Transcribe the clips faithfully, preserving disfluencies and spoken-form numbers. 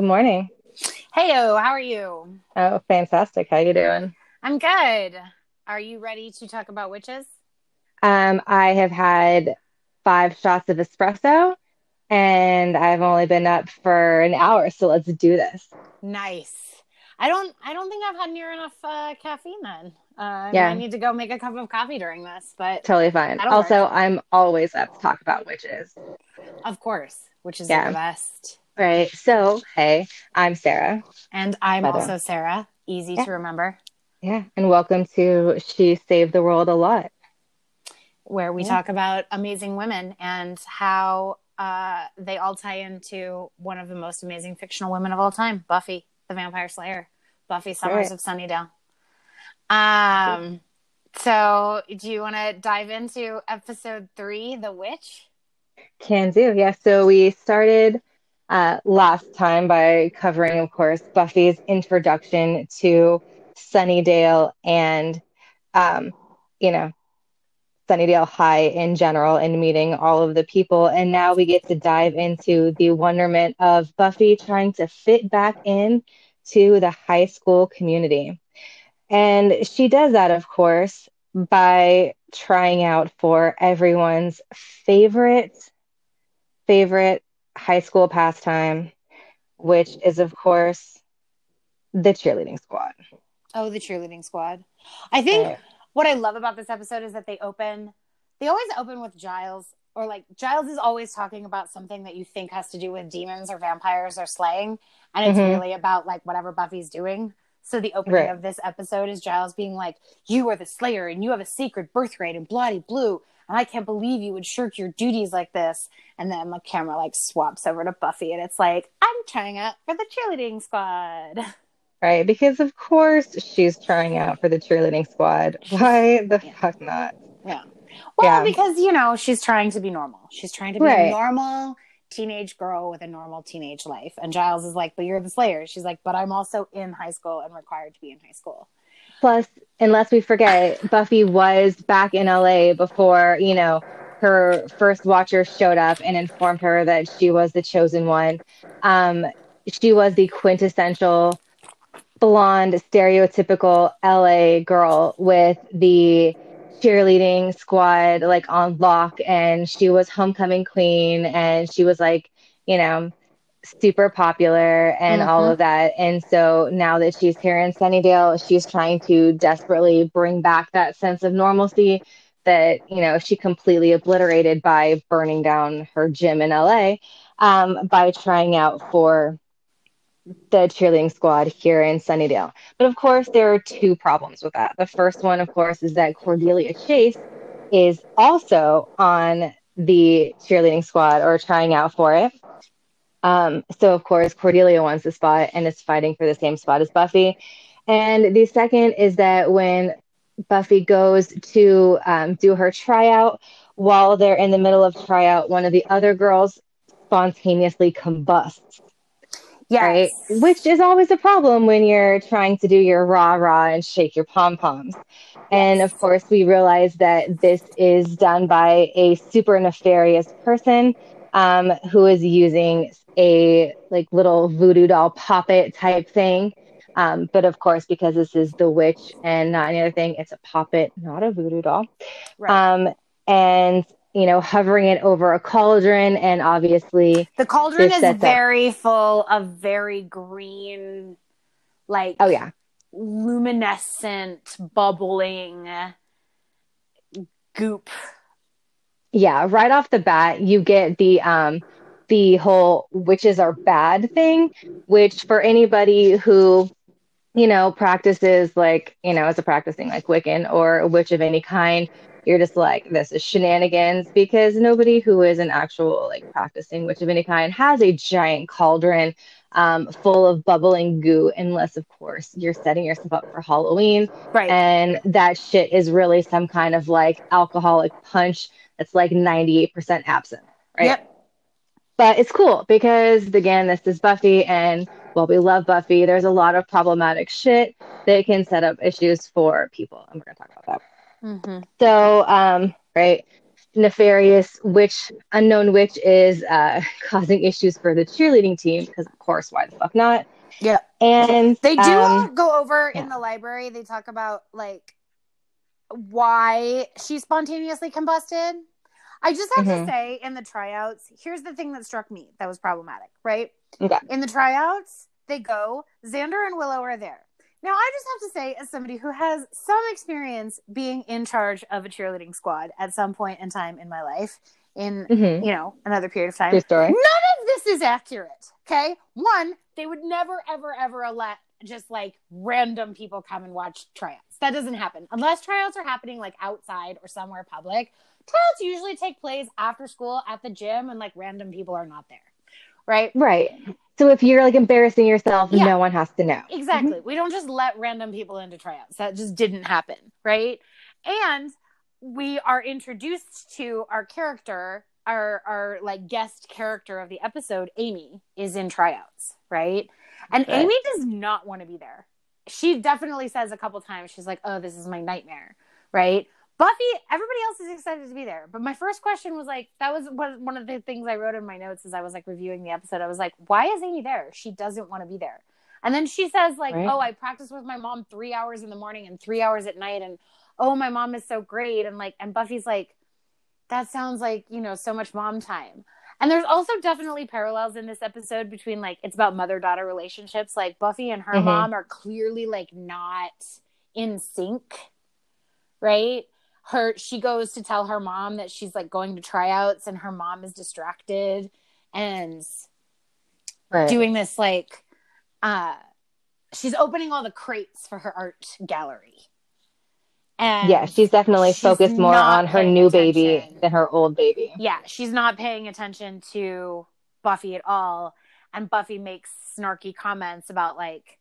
Good morning. Heyo, how are you? Oh, fantastic. How you doing? I'm good. Are you ready to talk about witches? Um, I have had five shots of espresso and I've only been up for an hour, so let's do this. Nice. I don't I don't think I've had near enough uh, caffeine then. Uh, I might Yeah, need to go make a cup of coffee during this, but totally fine. that'll work. Also, I'm always up to talk about witches. Of course, witches are the Yeah, best. right. So, hey, I'm Sarah, And I'm by the way. also Sarah. Easy Yeah, to remember. yeah. And welcome to She Saved the World a Lot. Where we Yeah. talk about amazing women and how uh, they all tie into one of the most amazing fictional women of all time, Buffy, the Vampire Slayer, Buffy All Summers right. of Sunnydale. Um, so do you want to dive into episode three, The Witch? Can do. Yeah. So we started uh, last time by covering, of course, Buffy's introduction to Sunnydale and, um, you know, Sunnydale High in general and meeting all of the people. And now we get to dive into the wonderment of Buffy trying to fit back in to the high school community. And she does that, of course, by trying out for everyone's favorite favorite high school pastime, which is, of course, the cheerleading squad. Oh, the cheerleading squad. I think Right. what I love about this episode is that they open, they always open with Giles, or like Giles is always talking about something that you think has to do with demons or vampires or slaying. And it's Hmm. really about like whatever Buffy's doing. So the opening Right. of this episode is Giles being like, "You are the Slayer and you have a sacred birthright in bloody blue. And I can't believe you would shirk your duties like this." And then the camera like swaps over to Buffy and it's like, "I'm trying out for the cheerleading squad." Right. Because, of course, she's trying out for the cheerleading squad. She's, Why the yeah. fuck not? Yeah. Well, Yeah. because, you know, she's trying to be normal. She's trying to be a Right. normal teenage girl with a normal teenage life. And Giles is like, "But you're the Slayer." She's like, "But I'm also in high school and required to be in high school." Plus, unless we forget, Buffy was back in L A before, you know, her first watcher showed up and informed her that she was the chosen one. Um, she was the quintessential blonde, stereotypical L A girl with the cheerleading squad like on lock, and she was homecoming queen, and she was like, you know, super popular and all Mm-hmm. of that. And so now that she's here in Sunnydale, she's trying to desperately bring back that sense of normalcy that, you know, she completely obliterated by burning down her gym in L A, um, by trying out for the cheerleading squad here in Sunnydale. But of course, there are two problems with that. The first one, of course, is that Cordelia Chase is also on the cheerleading squad or trying out for it. Um, so, of course, Cordelia wants the spot and is fighting for the same spot as Buffy. And the second is that when Buffy goes to um, do her tryout, while they're in the middle of tryout, one of the other girls spontaneously combusts, right? Yes. Which is always a problem when you're trying to do your rah rah and shake your pom poms. And of Yes. course, we realize that this is done by a super nefarious person, um, who is using a like little voodoo doll puppet type thing. Um, but of course, because this is the witch and not any other thing, it's a puppet, not a voodoo doll. Right. Um, and you know, hovering it over a cauldron, and obviously, The cauldron this is sets up. very full of very green, Oh like yeah, luminescent, bubbling goop. yeah, right off the bat, you get the um the whole witches are bad thing, which for anybody who, you know, practices like, you know, as a practicing like Wiccan or a witch of any kind, you're just like, this is shenanigans because nobody who is an actual like practicing witch of any kind has a giant cauldron um, full of bubbling goo, unless, of course, you're setting yourself up for Halloween. Right. And that shit is really some kind of like alcoholic punch that's like ninety-eight percent absinthe, right? Yep. But it's cool because, again, this is Buffy, and while we love Buffy, there's a lot of problematic shit that can set up issues for people, and we're gonna talk about that. Mm-hmm. So, um, right. nefarious witch, unknown witch is uh, causing issues for the cheerleading team because, of course, why the fuck not? Yeah. And they do um, all go over yeah. in the library. They talk about like why she spontaneously combusted. I just have Mm-hmm. to say, in the tryouts, here's the thing that struck me that was problematic, right? Okay. In the tryouts, they go, Xander and Willow are there. Now, I just have to say, as somebody who has some experience being in charge of a cheerleading squad at some point in time in my life, in, Mm-hmm. you know, another period of time, True story. none of this is accurate, okay? One, they would never, ever, ever let just, like, random people come and watch tryouts. That doesn't happen. Unless tryouts are happening, like, outside or somewhere public, tryouts usually take place after school at the gym and, like, random people are not there, right? Right. So if you're, like, embarrassing yourself, Yeah. no one has to know. Exactly. Mm-hmm. We don't just let random people into tryouts. That just didn't happen, right? And we are introduced to our character, our our like guest character of the episode, Amy, is in tryouts, right? And Right. Amy does not want to be there. She definitely says a couple times, she's like, "Oh, this is my nightmare," right? Buffy, everybody else is excited to be there. But my first question was like, that was one of the things I wrote in my notes as I was like reviewing the episode. I was like, why is Amy there? She doesn't want to be there. And then she says like, right. oh, I practice with my mom three hours in the morning and three hours at night. And oh, my mom is so great. And like, and Buffy's like, that sounds like, you know, so much mom time. And there's also definitely parallels in this episode between like, it's about mother-daughter relationships. Like Buffy and her mm-hmm. mom are clearly like not in sync, right? Her, she goes to tell her mom that she's like going to tryouts and her mom is distracted and right. doing this like, uh, she's opening all the crates for her art gallery. And yeah, she's definitely she's focused more on her new attention. baby than her old baby. Yeah, she's not paying attention to Buffy at all. And Buffy makes snarky comments about like,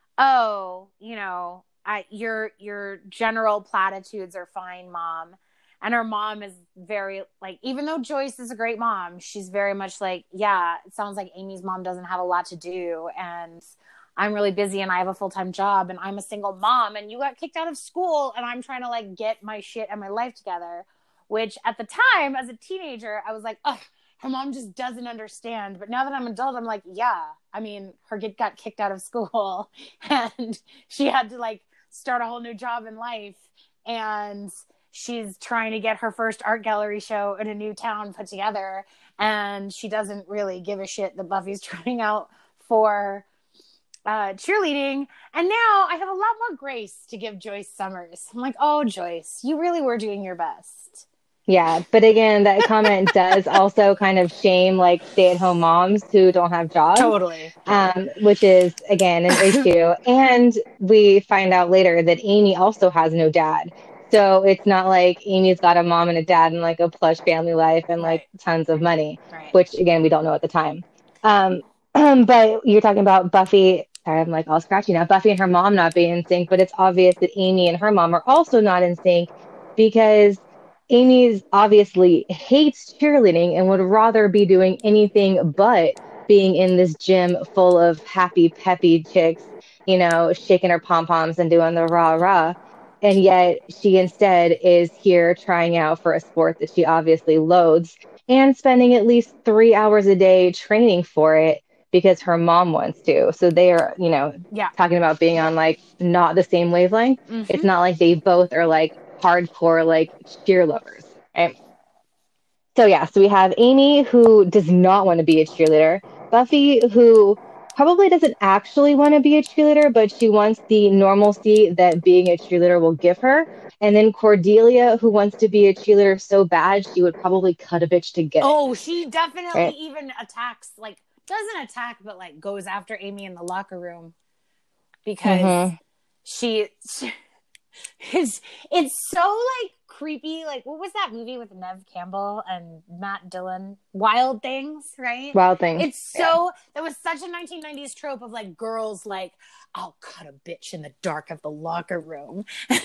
oh, you know, I, your your general platitudes are fine, Mom. And her mom is very, like, even though Joyce is a great mom, she's very much like, yeah, it sounds like Amy's mom doesn't have a lot to do. And I'm really busy and I have a full-time job and I'm a single mom and you got kicked out of school and I'm trying to, like, get my shit and my life together. Which, at the time, as a teenager, I was like, ugh, her mom just doesn't understand. But now that I'm an adult, I'm like, yeah. I mean, her kid got kicked out of school and she had to, like, start a whole new job in life, and she's trying to get her first art gallery show in a new town put together, and she doesn't really give a shit that Buffy's trying out for uh, cheerleading. And now I have a lot more grace to give Joyce Summers. I'm like, oh, Joyce, you really were doing your best. Yeah, but again, that comment does also kind of shame like stay-at-home moms who don't have jobs. Totally. Um, which is, again, an issue. And we find out later that Amy also has no dad. So it's not like Amy's got a mom and a dad and like a plush family life and like right. tons of money, right. which, again, we don't know at the time. Um, but you're talking about Buffy. Sorry, I'm like all scratchy now. Buffy and her mom not being in sync, but it's obvious that Amy and her mom are also not in sync because Amy's obviously hates cheerleading and would rather be doing anything but being in this gym full of happy, peppy chicks, you know, shaking her pom-poms and doing the rah-rah. And yet she instead is here trying out for a sport that she obviously loathes and spending at least three hours a day training for it because her mom wants to. So they are, you know, yeah. talking about being on like not the same wavelength. Mm-hmm. It's not like they both are like hardcore like cheer lovers, right? So yeah, so we have Amy who does not want to be a cheerleader, Buffy who probably doesn't actually want to be a cheerleader, but she wants the normalcy that being a cheerleader will give her, and then Cordelia who wants to be a cheerleader so bad she would probably cut a bitch to get it. Oh, she definitely right? even attacks, like doesn't attack, but like goes after Amy in the locker room because mm-hmm. she, she it's it's so like creepy. Like, what was that movie with Neve Campbell and Matt Dillon? Wild Things, right? Wild Things. It's so, yeah. That was such a nineteen nineties trope of like girls like, I'll cut a bitch in the dark of the locker room.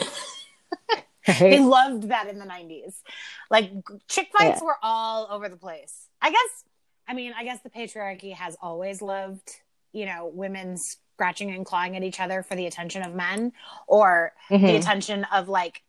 Right. They loved that in the nineties. Like, chick fights yeah. were all over the place. I guess, I mean, I guess the patriarchy has always loved, you know, women's scratching and clawing at each other for the attention of men, or mm-hmm. the attention of like th-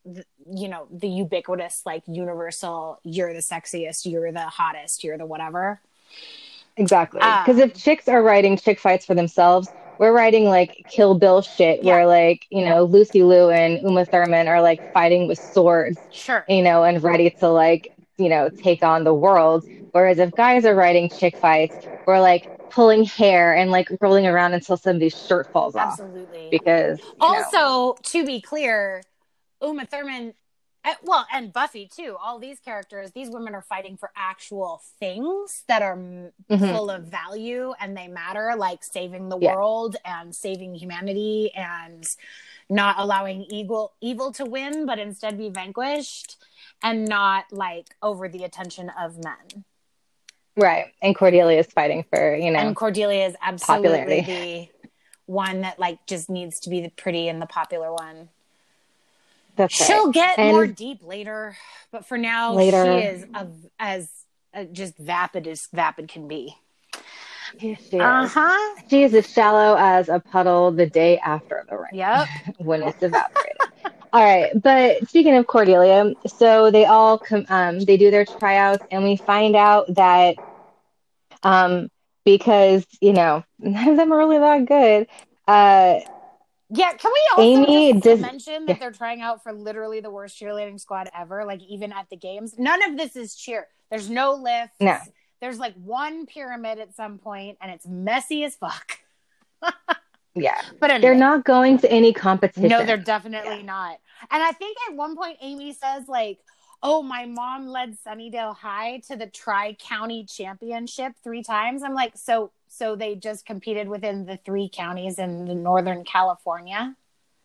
you know, the ubiquitous, like universal, you're the sexiest, you're the hottest, you're the whatever. Exactly. Because Uh, if chicks are writing chick fights for themselves, we're writing like Kill Bill shit yeah, where like, you know, Lucy Liu and Uma Thurman are like fighting with swords, sure. you know, and ready to like, you know, take on the world. Whereas if guys are writing chick fights, we're like pulling hair and like rolling around until somebody's shirt falls off. Absolutely. Because, you know, Also, to be clear, Uma Thurman, uh, well, and Buffy too, all these characters, these women are fighting for actual things that are m- mhm, full of value and they matter, like saving the yeah, world and saving humanity and not allowing evil, evil to win, but instead be vanquished and not like over the attention of men. right. And Cordelia is fighting for, you And know, Cordelia is absolutely popularity. the one that like just needs to be the pretty and the popular one. That's right. She'll get more And deep later, but for now, she later, is a, as uh, just vapid as vapid can be. here she Uh is. huh. She is as shallow as a puddle the day after the rain Yep. when it's evaporated. All right, but speaking of Cordelia, so they all come, um, they do their tryouts, and we find out that um, because you know none of them are really that good. Uh, Yeah. Can we also Amy just does, mention that yeah, they're trying out for literally the worst cheerleading squad ever? Like even at the games, none of this is cheer. There's no no, lifts. There's like one pyramid at some point, and it's messy as fuck. yeah, But they're anyway, not going to any no, they're competition. Yeah, definitely not. And I think at one point Amy says like, "Oh, my mom led Sunnydale High to the Tri-County Championship three times." I'm like, "So so they just competed within the three counties in the Northern California?"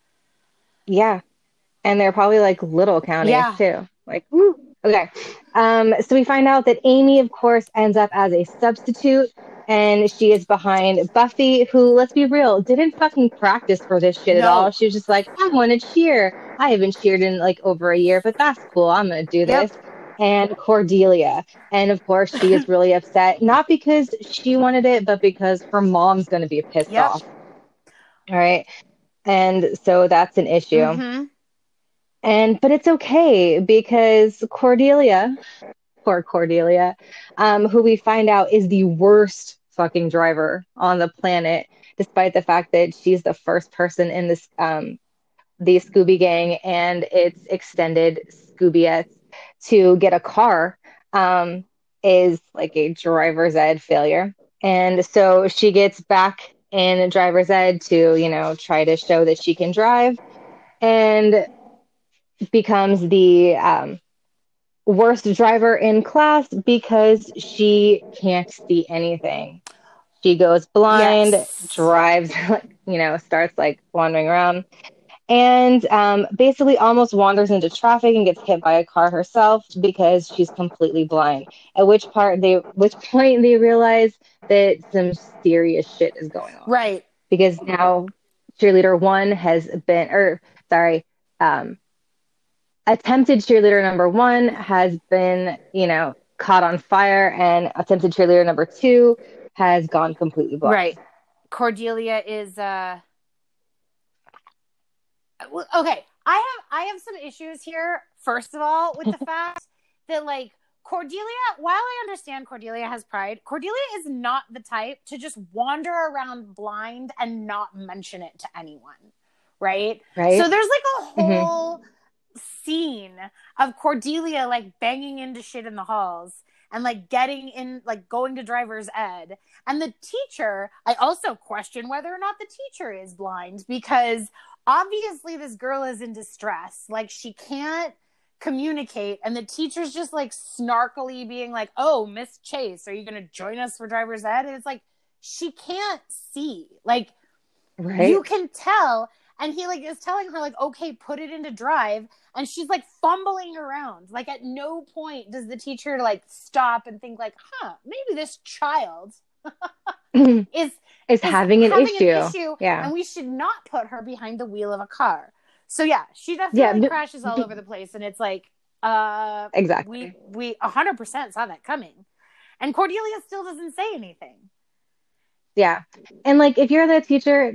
yeah, and they're probably like little counties Yeah. too. Like, woo. Okay. Um, so we find out that Amy, of course, ends up as a substitute, and she is behind Buffy, who, let's be real, didn't fucking practice for this shit at all. No. She was just like, I want to cheer. I haven't cheered in like over a year, but that's cool. I'm gonna do Yep. this. And Cordelia, and of course, she is really upset, not because she wanted it, but because her mom's gonna be pissed Yep. off. All right. And so that's an issue. Mm-hmm. And but it's okay because Cordelia, poor Cordelia, um, who we find out is the worst fucking driver on the planet, despite the fact that she's the first person in this um the Scooby Gang and its extended Scoobiettes to get a car, um, is like a driver's ed failure. And so she gets back in driver's ed to, you know, try to show that she can drive and becomes the um, worst driver in class because she can't see anything. She goes blind, Yes. drives, you know, starts like wandering around, and um, basically almost wanders into traffic and gets hit by a car herself because she's completely blind. At which part they, which point they realize that some serious shit is going on Right. because now cheerleader one has been, or sorry, um, attempted cheerleader number one has been, you know, caught on fire, and attempted cheerleader number two has gone completely blind. Right. Cordelia is uh okay. I have I have some issues here. First of all, with the fact that like Cordelia, while I understand Cordelia has pride, Cordelia is not the type to just wander around blind and not mention it to anyone. Right? Right? So there's like a Mm-hmm. whole scene of Cordelia like banging into shit in the halls and like getting in, like going to driver's ed. And the teacher, I also question whether or not the teacher is blind because obviously this girl is in distress. Like she can't communicate. And the teacher's just like snarkily being like, "Oh, Miss Chase, are you going to join us for driver's ed?" And it's like, she can't see. Like, Right? you can tell. And he like is telling her like, "Okay, put it into drive." And she's like fumbling around. Like at no point does the teacher like stop and think like, huh, maybe this child is Is is having an having issue. an issue Yeah. and we should not put her behind the wheel of a car. So yeah, she Yeah. definitely b- crashes all b- over the place. And it's like, uh, we, exactly. we one hundred percent saw that coming. And Cordelia still doesn't say anything. Yeah. And like if you're the teacher,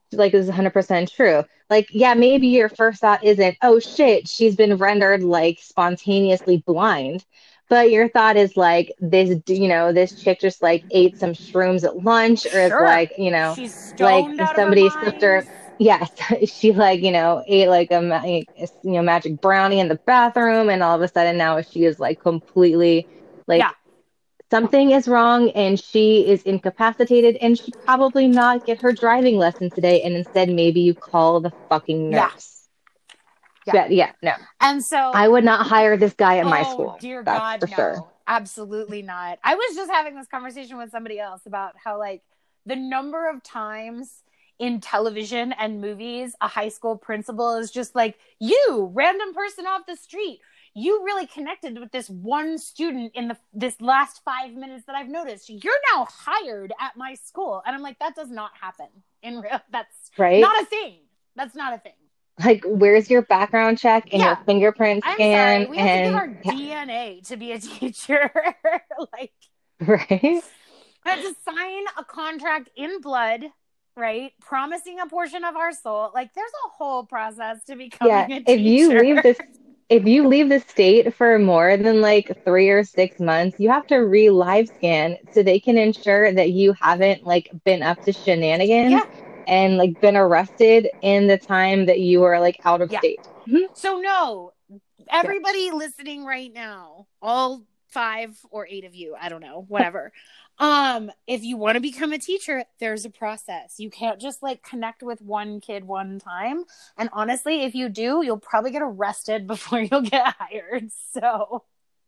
like is one hundred percent true. Like, yeah, maybe your first thought isn't, oh shit, she's been rendered like spontaneously blind. But your thought is like this, you know, this chick just like ate some shrooms at lunch, or is Sure. like, you know, She's like stoned out of her somebody slipped mind. her. Yes, she like, you know, ate like a, ma- you know, magic brownie in the bathroom, and all of a sudden now she is like completely Yeah. like something is wrong and she is incapacitated and should probably not get her driving lesson today. And instead, maybe you call the fucking Yeah. nurse. Yeah. Yeah, yeah, no. And so, I would not hire this guy at my oh, school. dear That's God, for sure. no. Absolutely not. I was just having this conversation with somebody else about how, like, the number of times in television and movies a high school principal is just like, you, random person off the street, you really connected with this one student in the this last five minutes that I've noticed. You're now hired at my school. And I'm like, that does not happen in real. That's Right? not a thing. That's not a thing. Like, where's your background check and Yeah. your fingerprint I'm scan? sorry. We have to give And our yeah, D N A to be a teacher. Like, right? we have to sign a contract in blood, right? Promising a portion of our soul. Like, there's a whole process to Yeah. becoming a If you teacher. leave this if you leave the state for more than like three or six months, you have to re-live scan so they can ensure that you haven't like been up to shenanigans Yeah. and like been arrested in the time that you were like out of Yeah. state. Mhm. So, no, everybody listening right now, all five or eight of you, I don't know, whatever. Um, if you want to become a teacher, there's a process. You can't just like connect with one kid one time. And honestly, if you do, you'll probably get arrested before you'll get hired. So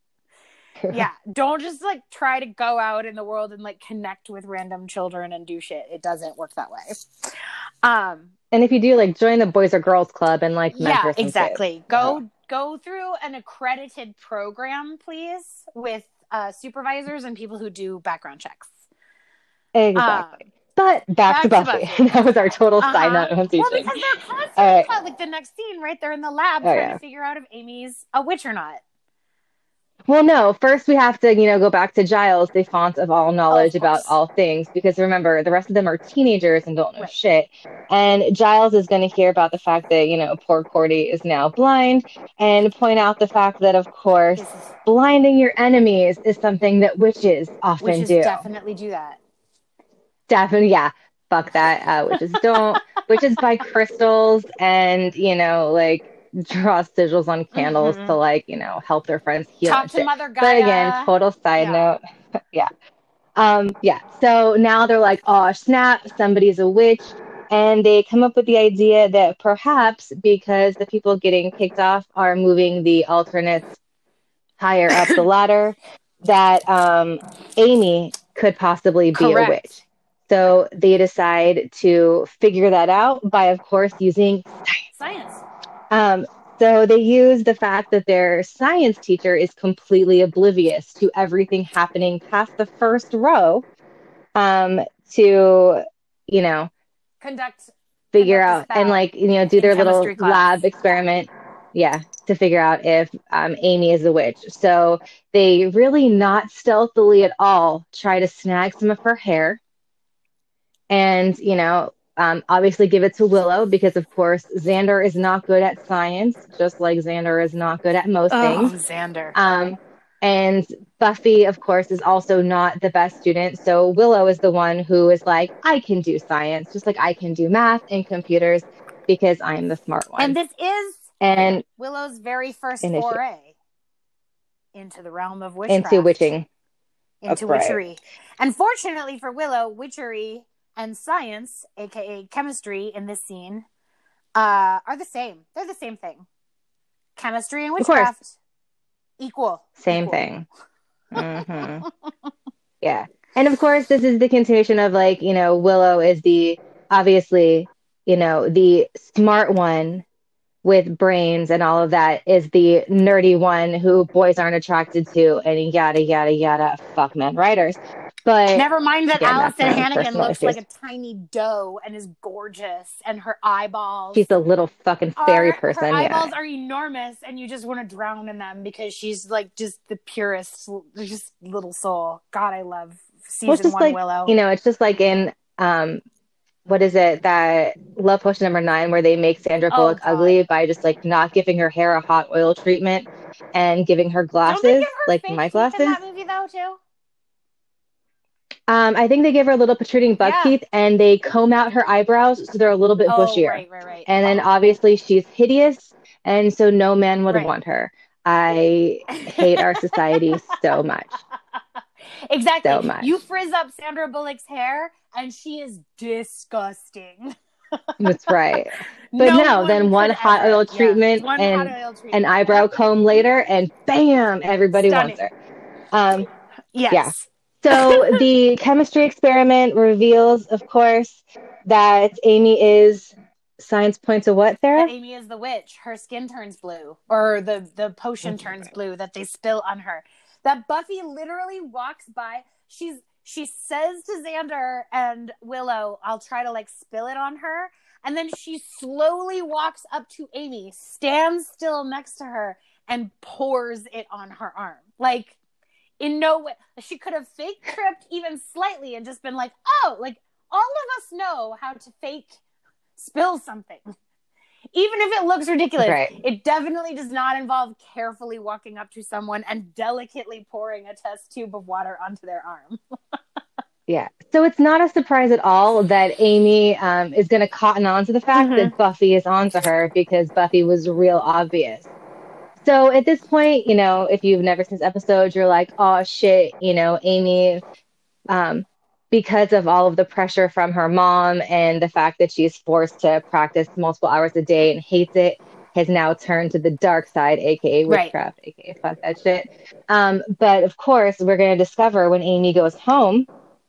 yeah, don't just like try to go out in the world and like connect with random children and do shit. It doesn't work that way. Um, And if you do, like join the Boys or Girls Club and like mentor yeah, some exactly. kids. Go Yeah. go through an accredited program, please, with uh, supervisors and people who do background checks. Exactly. Um, But back, back to to Buffy. Buffy. That was our total Uh side huh. note on Well, teaching. because they're All constantly right. taught, like the next scene, right? They're in the lab Oh, trying yeah. to figure out if Amy's a witch or not. Well, no, first we have to, you know, go back to Giles, the font of all Oh, knowledge of about course. all things, because remember, the rest of them are teenagers and don't know Right. shit. And Giles is going to hear about the fact that, you know, poor Cordy is now blind and point out the fact that, of course, This is blinding your enemies is something that witches often witches do. definitely do that. Definitely, yeah. Fuck that. Uh, witches don't. Witches buy crystals and, you know, like draw sigils on candles Mm-hmm. to, like, you know, help their friends heal Talk and to shit. Mother Gaia. But again, total side Yeah. note. Yeah. Um, yeah. So now they're like, oh, snap, somebody's a witch. And they come up with the idea that perhaps because the people getting kicked off are moving the alternates higher up the ladder, that um, Amy could possibly be Correct. a witch. So they decide to figure that out by, of course, using science. Science. Um, so they use the fact that their science teacher is completely oblivious to everything happening past the first row um, to, you know, Conduct. figure conduct a out and spell like, you know, do in their little chemistry class. lab experiment. Yeah, to figure out if um, Amy is a witch. So they really not stealthily at all try to snag some of her hair and, you know, um, obviously give it to Willow because, of course, Xander is not good at science, just like Xander is not good at most Oh, things. Xander. Um, and Buffy, of course, is also not the best student. So Willow is the one who is like, I can do science, just like I can do math and computers because I am the smart one. And this is and Willow's very first initiative. foray into the realm of witchcraft. Into witching. Into Right. witchery. And fortunately for Willow, witchery and science, aka chemistry in this scene, uh, are the same. They're the same thing. Chemistry and witchcraft equal. Same equal. thing. Mm-hmm. Yeah. And of course, this is the continuation of like, you know, Willow is the, obviously, you know, the smart one with brains and all of that is the nerdy one who boys aren't attracted to and yada, yada, yada. Fuck men writers. But never mind that again, Allison that's my own Hannigan personal looks issues. like a tiny doe and is gorgeous, and her eyeballs. She's a little fucking fairy are, person. Her Yeah. eyeballs are enormous, and you just want to drown in them because she's like just the purest, just little soul. God, I love season Well, it's just one like, Willow. you know, it's just like in um, what is it, that Love Potion number nine, where they make Sandra Oh Bullock God. ugly by just like not giving her hair a hot oil treatment and giving her Don't they glasses, give her like my fake teeth in glasses. that movie though too? Um, I think they give her a little protruding buck Yeah. teeth and they comb out her eyebrows so they're a little bit Oh, bushier. right, right, right. And then obviously she's hideous, and so no man would Right. want her. I hate our society so much, Exactly. so much. You frizz up Sandra Bullock's hair and she is disgusting. That's right. But No no, then one one could hot ever. oil Yeah. treatment One hot and oil an treatment. eyebrow Yep. comb later, and bam, everybody wants Stunning. her. Um, yeah. Yes. So the chemistry experiment reveals, of course, that Amy is science point to what, That Sarah? Amy is the witch. Her skin turns blue, or the the potion That's turns right. blue that they spill on her. That Buffy literally walks by. She's she says to Xander and Willow, "I'll try to like spill it on her," and then she slowly walks up to Amy, stands still next to her, and pours it on her arm. Like in no way, she could have fake tripped even slightly and just been like, "Oh, like all of us know how to fake spill something." Even if it looks ridiculous, Right. it definitely does not involve carefully walking up to someone and delicately pouring a test tube of water onto their arm. Yeah. So it's not a surprise at all that Amy um, is going to cotton on to the fact Mm-hmm. that Buffy is onto her because Buffy was real obvious. So at this point, you know, if you've never seen this episode, you're like, oh shit, you know, Amy, um, because of all of the pressure from her mom and the fact that she's forced to practice multiple hours a day and hates it, has now turned to the dark side, aka Right. witchcraft, aka fuck that shit. Um, but of course, we're going to discover when Amy goes home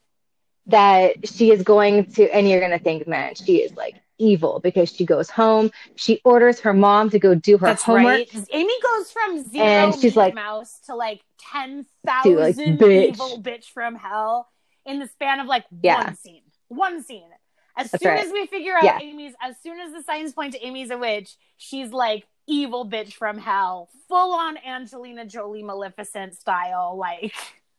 that she is going to, and you're going to think, man, she is like evil because she goes home, she orders her mom to go do her That's homework, right. Amy goes from zero and she's meat like, mouse to like ten dude, like, thousand bitch. evil bitch from hell in the span of like Yeah. one scene. One scene. As That's soon right. as we figure out Yeah. Amy's, as soon as the signs point to Amy's a witch, she's like evil bitch from hell, full on Angelina Jolie Maleficent style. Like,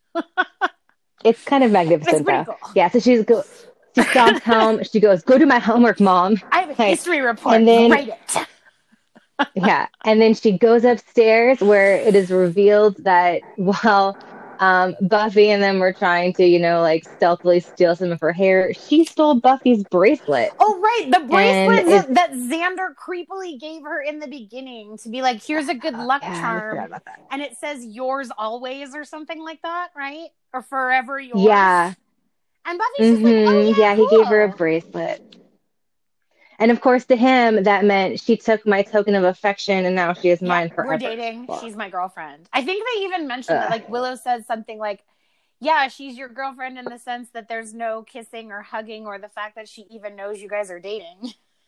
It's kind of magnificent, it's pretty though. cool. Yeah, so she's go, she stomps home. She goes, "Go do my homework, mom." I have a Like, history report. and then Write it. yeah, and then she goes upstairs where it is revealed that while um, Buffy and them were trying to, you know, like stealthily steal some of her hair, she stole Buffy's bracelet. Oh, right. The And bracelet it's, that, that Xander creepily gave her in the beginning to be like, here's a good luck yeah, I charm. forgot about that. And it says yours always or something like that, right? Or forever yours. Yeah. And Buffy's just like, oh, Mm-hmm. yeah, Yeah, he cool. gave her a bracelet. And of course, to him, that meant she took my token of affection and now she is Yeah, mine forever. we're dating. Well, She's my girlfriend. I think they even mentioned that, ugh. like, Willow says something like, yeah, she's your girlfriend in the sense that there's no kissing or hugging or the fact that she even knows you guys are dating.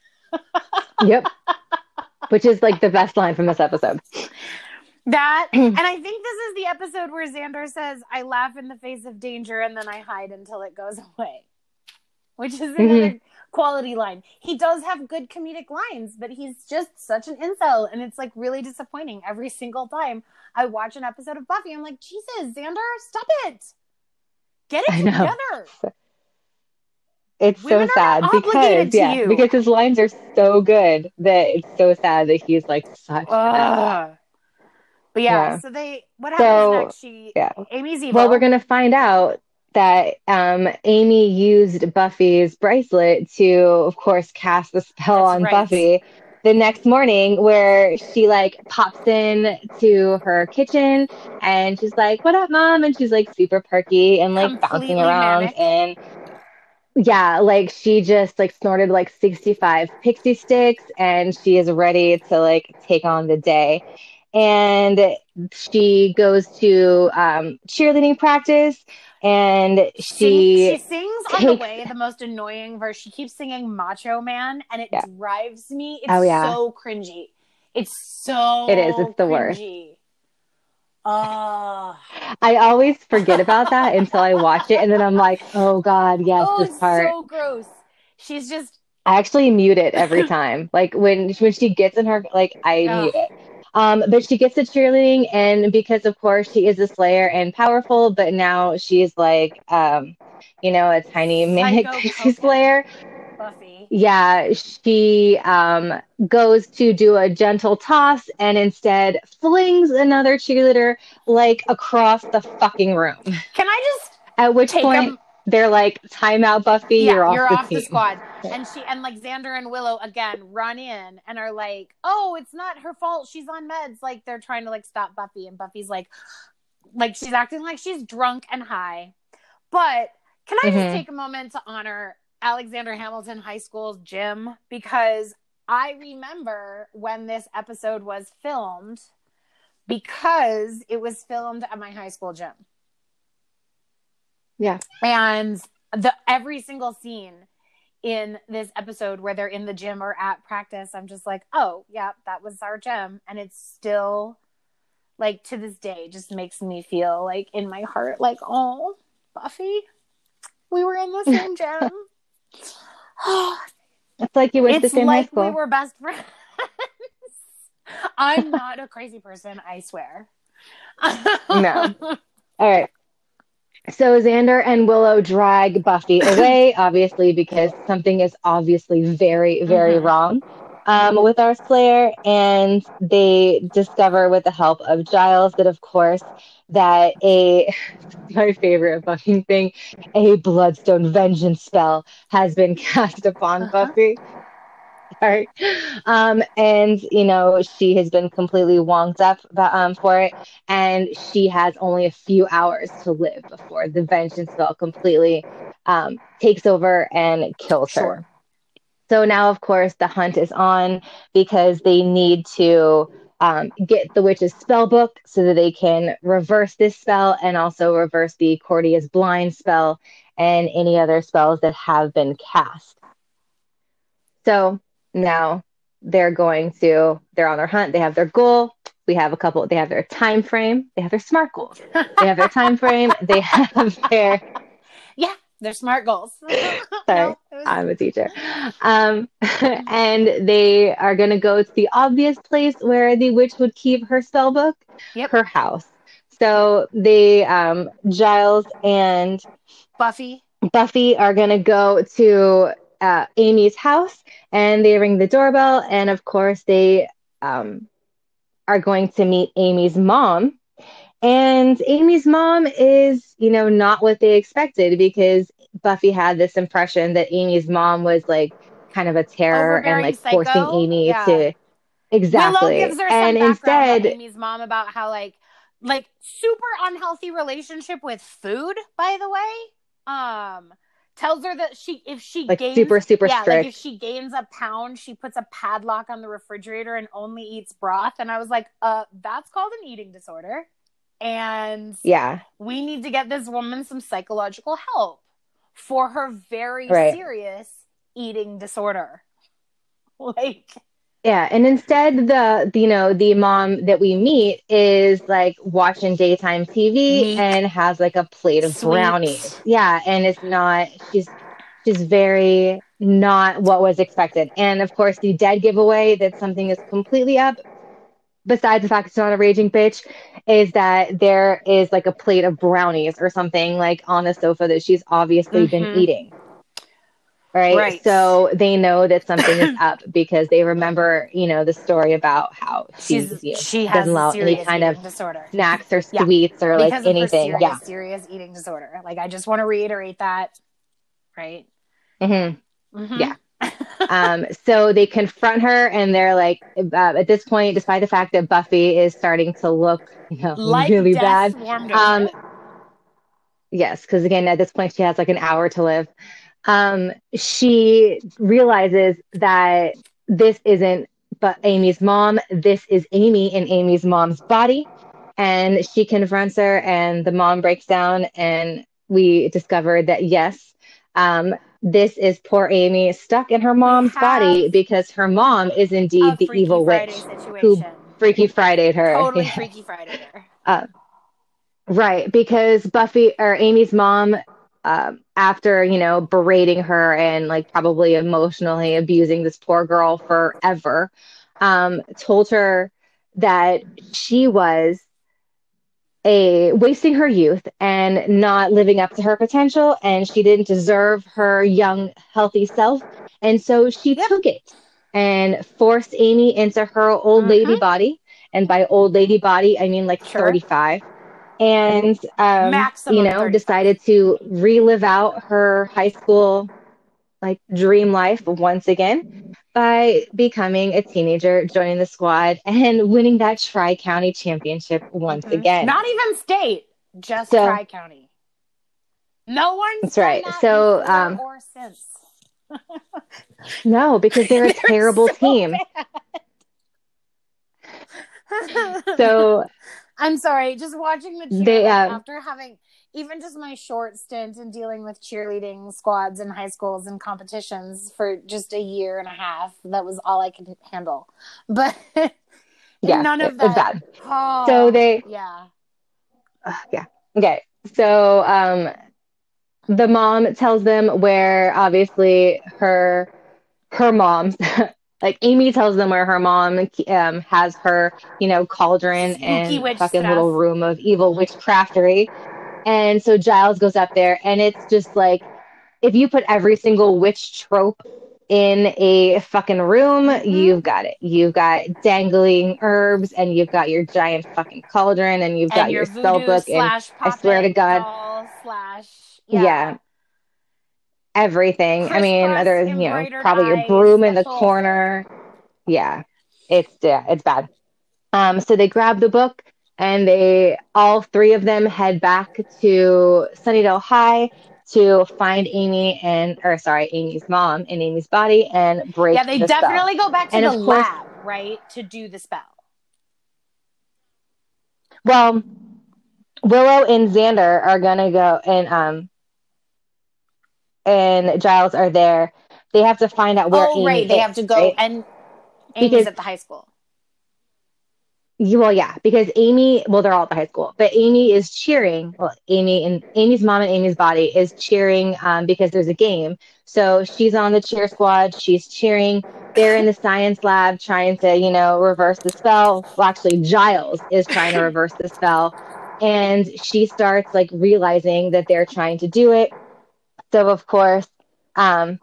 Yep. Which is like the best line from this episode. That, and I think this is the episode where Xander says, I laugh in the face of danger and then I hide until it goes away. Which is another Mhm. quality line. He does have good comedic lines, but he's just such an incel, and it's like really disappointing every single time I watch an episode of Buffy. I'm like, Jesus, Xander, stop it. Get it I know. together. It's Women so are sad not because obligated to yeah, you. because his lines are so good that it's so sad that he's like such an asshole. Ugh. But yeah, Yeah. so they, what happens So next? She, yeah. Amy's evil. Well, we're gonna find out that um, Amy used Buffy's bracelet to, of course, cast the spell That's on right. Buffy the next morning, where she like pops in to her kitchen and she's like, "What up, mom?" And she's like super perky and like Completely bouncing around manic. and yeah, like she just like snorted like sixty-five pixie sticks and she is ready to like take on the day. And she goes to um, cheerleading practice and Sing, she she sings on the takes, way the most annoying verse. She keeps singing Macho Man, and it Yeah. drives me. It's Oh, yeah. so cringy. It's so It is. It's the worst. cringy. Uh, I always forget about that until I watch it and then I'm like, oh God, yes, oh, this it's part. so gross. She's just, I actually mute it every time. Like when when she gets in her, like I Ugh. mute it. Um, but she gets to cheerleading, and because of course she is a Slayer and powerful, but now she's like, um, you know, a tiny manic Psycho pixie cokehead. Slayer. yeah, she um, goes to do a gentle toss and instead flings another cheerleader like across the fucking room. Can I just At which take point a they're like, "Time out, Buffy. yeah, You're you're off the off the team." squad. And she and like Xander and Willow again run in and are like, oh, it's not her fault. She's on meds. Like they're trying to like stop Buffy. And Buffy's like, like she's acting like she's drunk and high. But can I just Mm-hmm. take a moment to honor Alexander Hamilton High School's gym? Because I remember when this episode was filmed because it was filmed at my high school gym. Yeah. And the every single scene in this episode where they're in the gym or at practice, I'm just like, oh, yeah, that was our gym. And it's still, like, to this day, just makes me feel, like, in my heart, like, oh, Buffy, we were in the same gym. It's like you went to the It's same high like school. we were best friends. I'm not a crazy person, I swear. No. All right. So Xander and Willow drag Buffy away, obviously, because something is obviously very, very Mhm. wrong um, with our Slayer. And they discover, with the help of Giles, that, of course, that a, my favorite fucking thing, a Bloodstone vengeance spell has been cast upon Uh-huh. Buffy. Sorry. Um, and, you know, she has been completely wonked up um, for it. And she has only a few hours to live before the vengeance spell completely um, takes over and kills Sure. her. So now, of course, the hunt is on because they need to um, get the witch's spell book so that they can reverse this spell and also reverse the Cordea's blind spell and any other spells that have been cast. So now they're going to, they're on their hunt. They have their goal. We have a couple, they have their time frame. They have their SMART goals. They have their time frame. They have their, yeah, they're SMART goals. sorry, no, was... I'm a teacher. Um, and they are going to go to the obvious place where the witch would keep her spell book, yep. her house. So they, um, Giles and Buffy, Buffy are going to go to uh, Amy's house, and they ring the doorbell, and of course they um, are going to meet Amy's mom. And Amy's mom is, you know, not what they expected, because Buffy had this impression that Amy's mom was like kind of a terror and like psycho. forcing Amy yeah. to exactly. Willow gives her and some background instead, about Amy's mom about how like like super unhealthy relationship with food, by the way. Um tells her that she if she like gains super super yeah, strict. like if she gains a pound, she puts a padlock on the refrigerator and only eats broth. And I was like, uh, that's called an eating disorder. And yeah, we need to get this woman some psychological help for her very right. serious eating disorder. Like Yeah, and instead the you know the mom that we meet is like watching daytime T V Meek, and has like a plate of sweet. brownies. Yeah, and it's not she's she's very not what was expected. And of course, the dead giveaway that something is completely up, besides the fact it's not a raging bitch, is that there is like a plate of brownies or something like on the sofa that she's obviously mm-hmm. been eating. Right? right. So they know that something is up because they remember, you know, the story about how she's, she's you know, she has doesn't allow any kind of disorder. snacks or yeah. sweets or because like of anything. Her serious, yeah. serious eating disorder. Like I just want to reiterate that. Right. Mm-hmm. Mm-hmm. Yeah. um, so they confront her and they're like, uh, at this point, despite the fact that Buffy is starting to look, you know, like really bad. Um, yes, because again, at this point, she has like an hour to live. Um, she realizes that this isn't but Amy's mom. This is Amy in Amy's mom's body. And she confronts her and the mom breaks down. And we discover that, yes, um, this is poor Amy stuck in her mom's body because her mom is indeed the evil Friday witch situation. who Freaky Friday'd her. Totally yeah. Freaky Friday'd her. Uh, right, because Buffy or Amy's mom, um, after, you know, berating her and like probably emotionally abusing this poor girl forever, um, told her that she was a wasting her youth and not living up to her potential, and she didn't deserve her young, healthy self, And so she Yep. took it and forced Amy into her old lady Mm-hmm. body. And by old lady body, I mean like Sure. thirty-five. And, um, you Maximum know, thirty-five. decided to relive out her high school like dream life once again by becoming a teenager, joining the squad, and winning that Tri County championship once Mm-hmm. again. Not even state, just So Tri-County. No one's that's done right. that So before um, or since. no, because they're a They're terrible so team. bad. So I'm sorry, just watching the cheer, they, like uh, after having even just my short stint in dealing with cheerleading squads in high schools and competitions for just a year and a half, that was all I could handle. But yeah, none it, of it's that. bad. So Oh, they, yeah. uh, yeah, okay. So um, the mom tells them where obviously her her mom's like Amy tells them where her mom um, has her, you know, cauldron Spooky and witch fucking stuff. little room of evil witchcraftery. And so Giles goes up there, and it's just like if you put every single witch trope in a fucking room, Mm-hmm. you've got it. You've got dangling herbs, and you've got your giant fucking cauldron, and you've And got your your spell voodoo book, and slash I swear to puppet God, doll slash, yeah. yeah, everything. I mean, Crisscross there's, you know, embroidered probably your eyes, broom the in the whole thing. corner. Yeah, it's yeah, it's bad. Um, so they grab the book and they all three of them head back to Sunnydale High to find Amy and or sorry, Amy's mom in Amy's body and Yeah, break they the spell. definitely go back to And the of course, lab, right, to do the spell. well, Willow and Xander are gonna go and um and Giles are there. They have to find out where Oh, right. They Amy have is, to go, right? and Amy's Because at the high school. well, yeah, because Amy, well, they're all at the high school, but Amy is cheering. Well, Amy and Amy's mom and Amy's body is cheering um, because there's a game. So she's on the cheer squad. She's cheering. They're in the science lab trying to, you know, reverse the spell. Well, actually, Giles is trying to reverse the spell. And she starts like realizing that they're trying to do it. So, of course, um,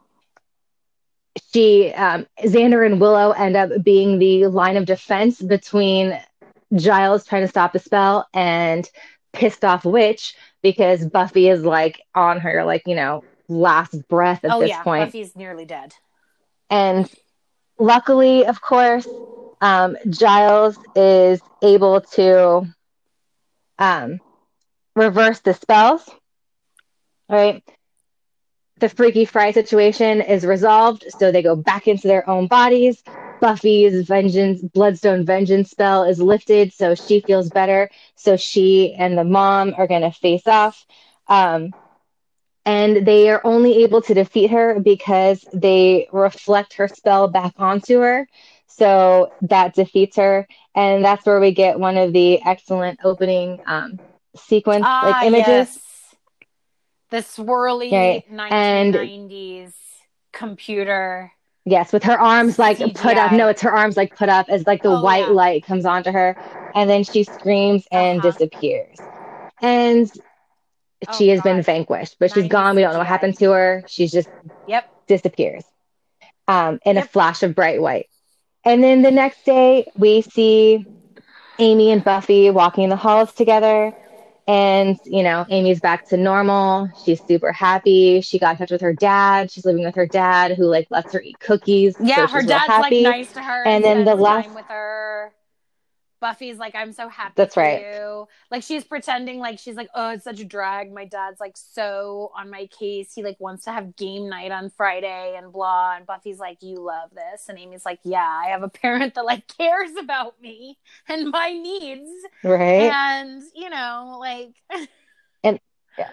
she, um, Xander and Willow end up being the line of defense between Giles trying to stop the spell and pissed off witch because Buffy is like on her like you know last breath at Oh, this yeah. point. Buffy's nearly dead. And luckily, of course, um, Giles is able to um, reverse the spells. All right, the Freaky Fry situation is resolved, so they go back into their own bodies. Buffy's vengeance, Bloodstone vengeance spell is lifted, so she feels better. So she and the mom are going to face off. Um, and they are only able to defeat her because they reflect her spell back onto her. So that defeats her. And that's where we get one of the excellent opening um, sequence like Ah, images. yes. The swirly Right. And nineteen nineties computer yes, with her arms like put up. No, C G I. it's her arms like put up as like the Oh, white yeah. light comes onto her, and then she screams and Uh-huh. disappears. And Oh, she has been God. vanquished, but she's nineties gone. We don't know what C G I. happened to her. She's just Yep. disappears um, in a Yep. flash of bright white. And then the next day, we see Amy and Buffy walking in the halls together. And, you know, Amy's back to normal. She's super happy. She got in touch with her dad. She's living with her dad who like lets her eat cookies. So Yeah, her she's real dad's like happy. nice to her And and then the spends last, time with her. Buffy's like, I'm so happy that's for right. you. Like, she's pretending like she's like, oh, it's such a drag. My dad's like so on my case. He like wants to have game night on Friday and blah. And Buffy's like, you love this. And Amy's like, yeah, I have a parent that like cares about me and my needs. Right. And, you know, like, And yeah,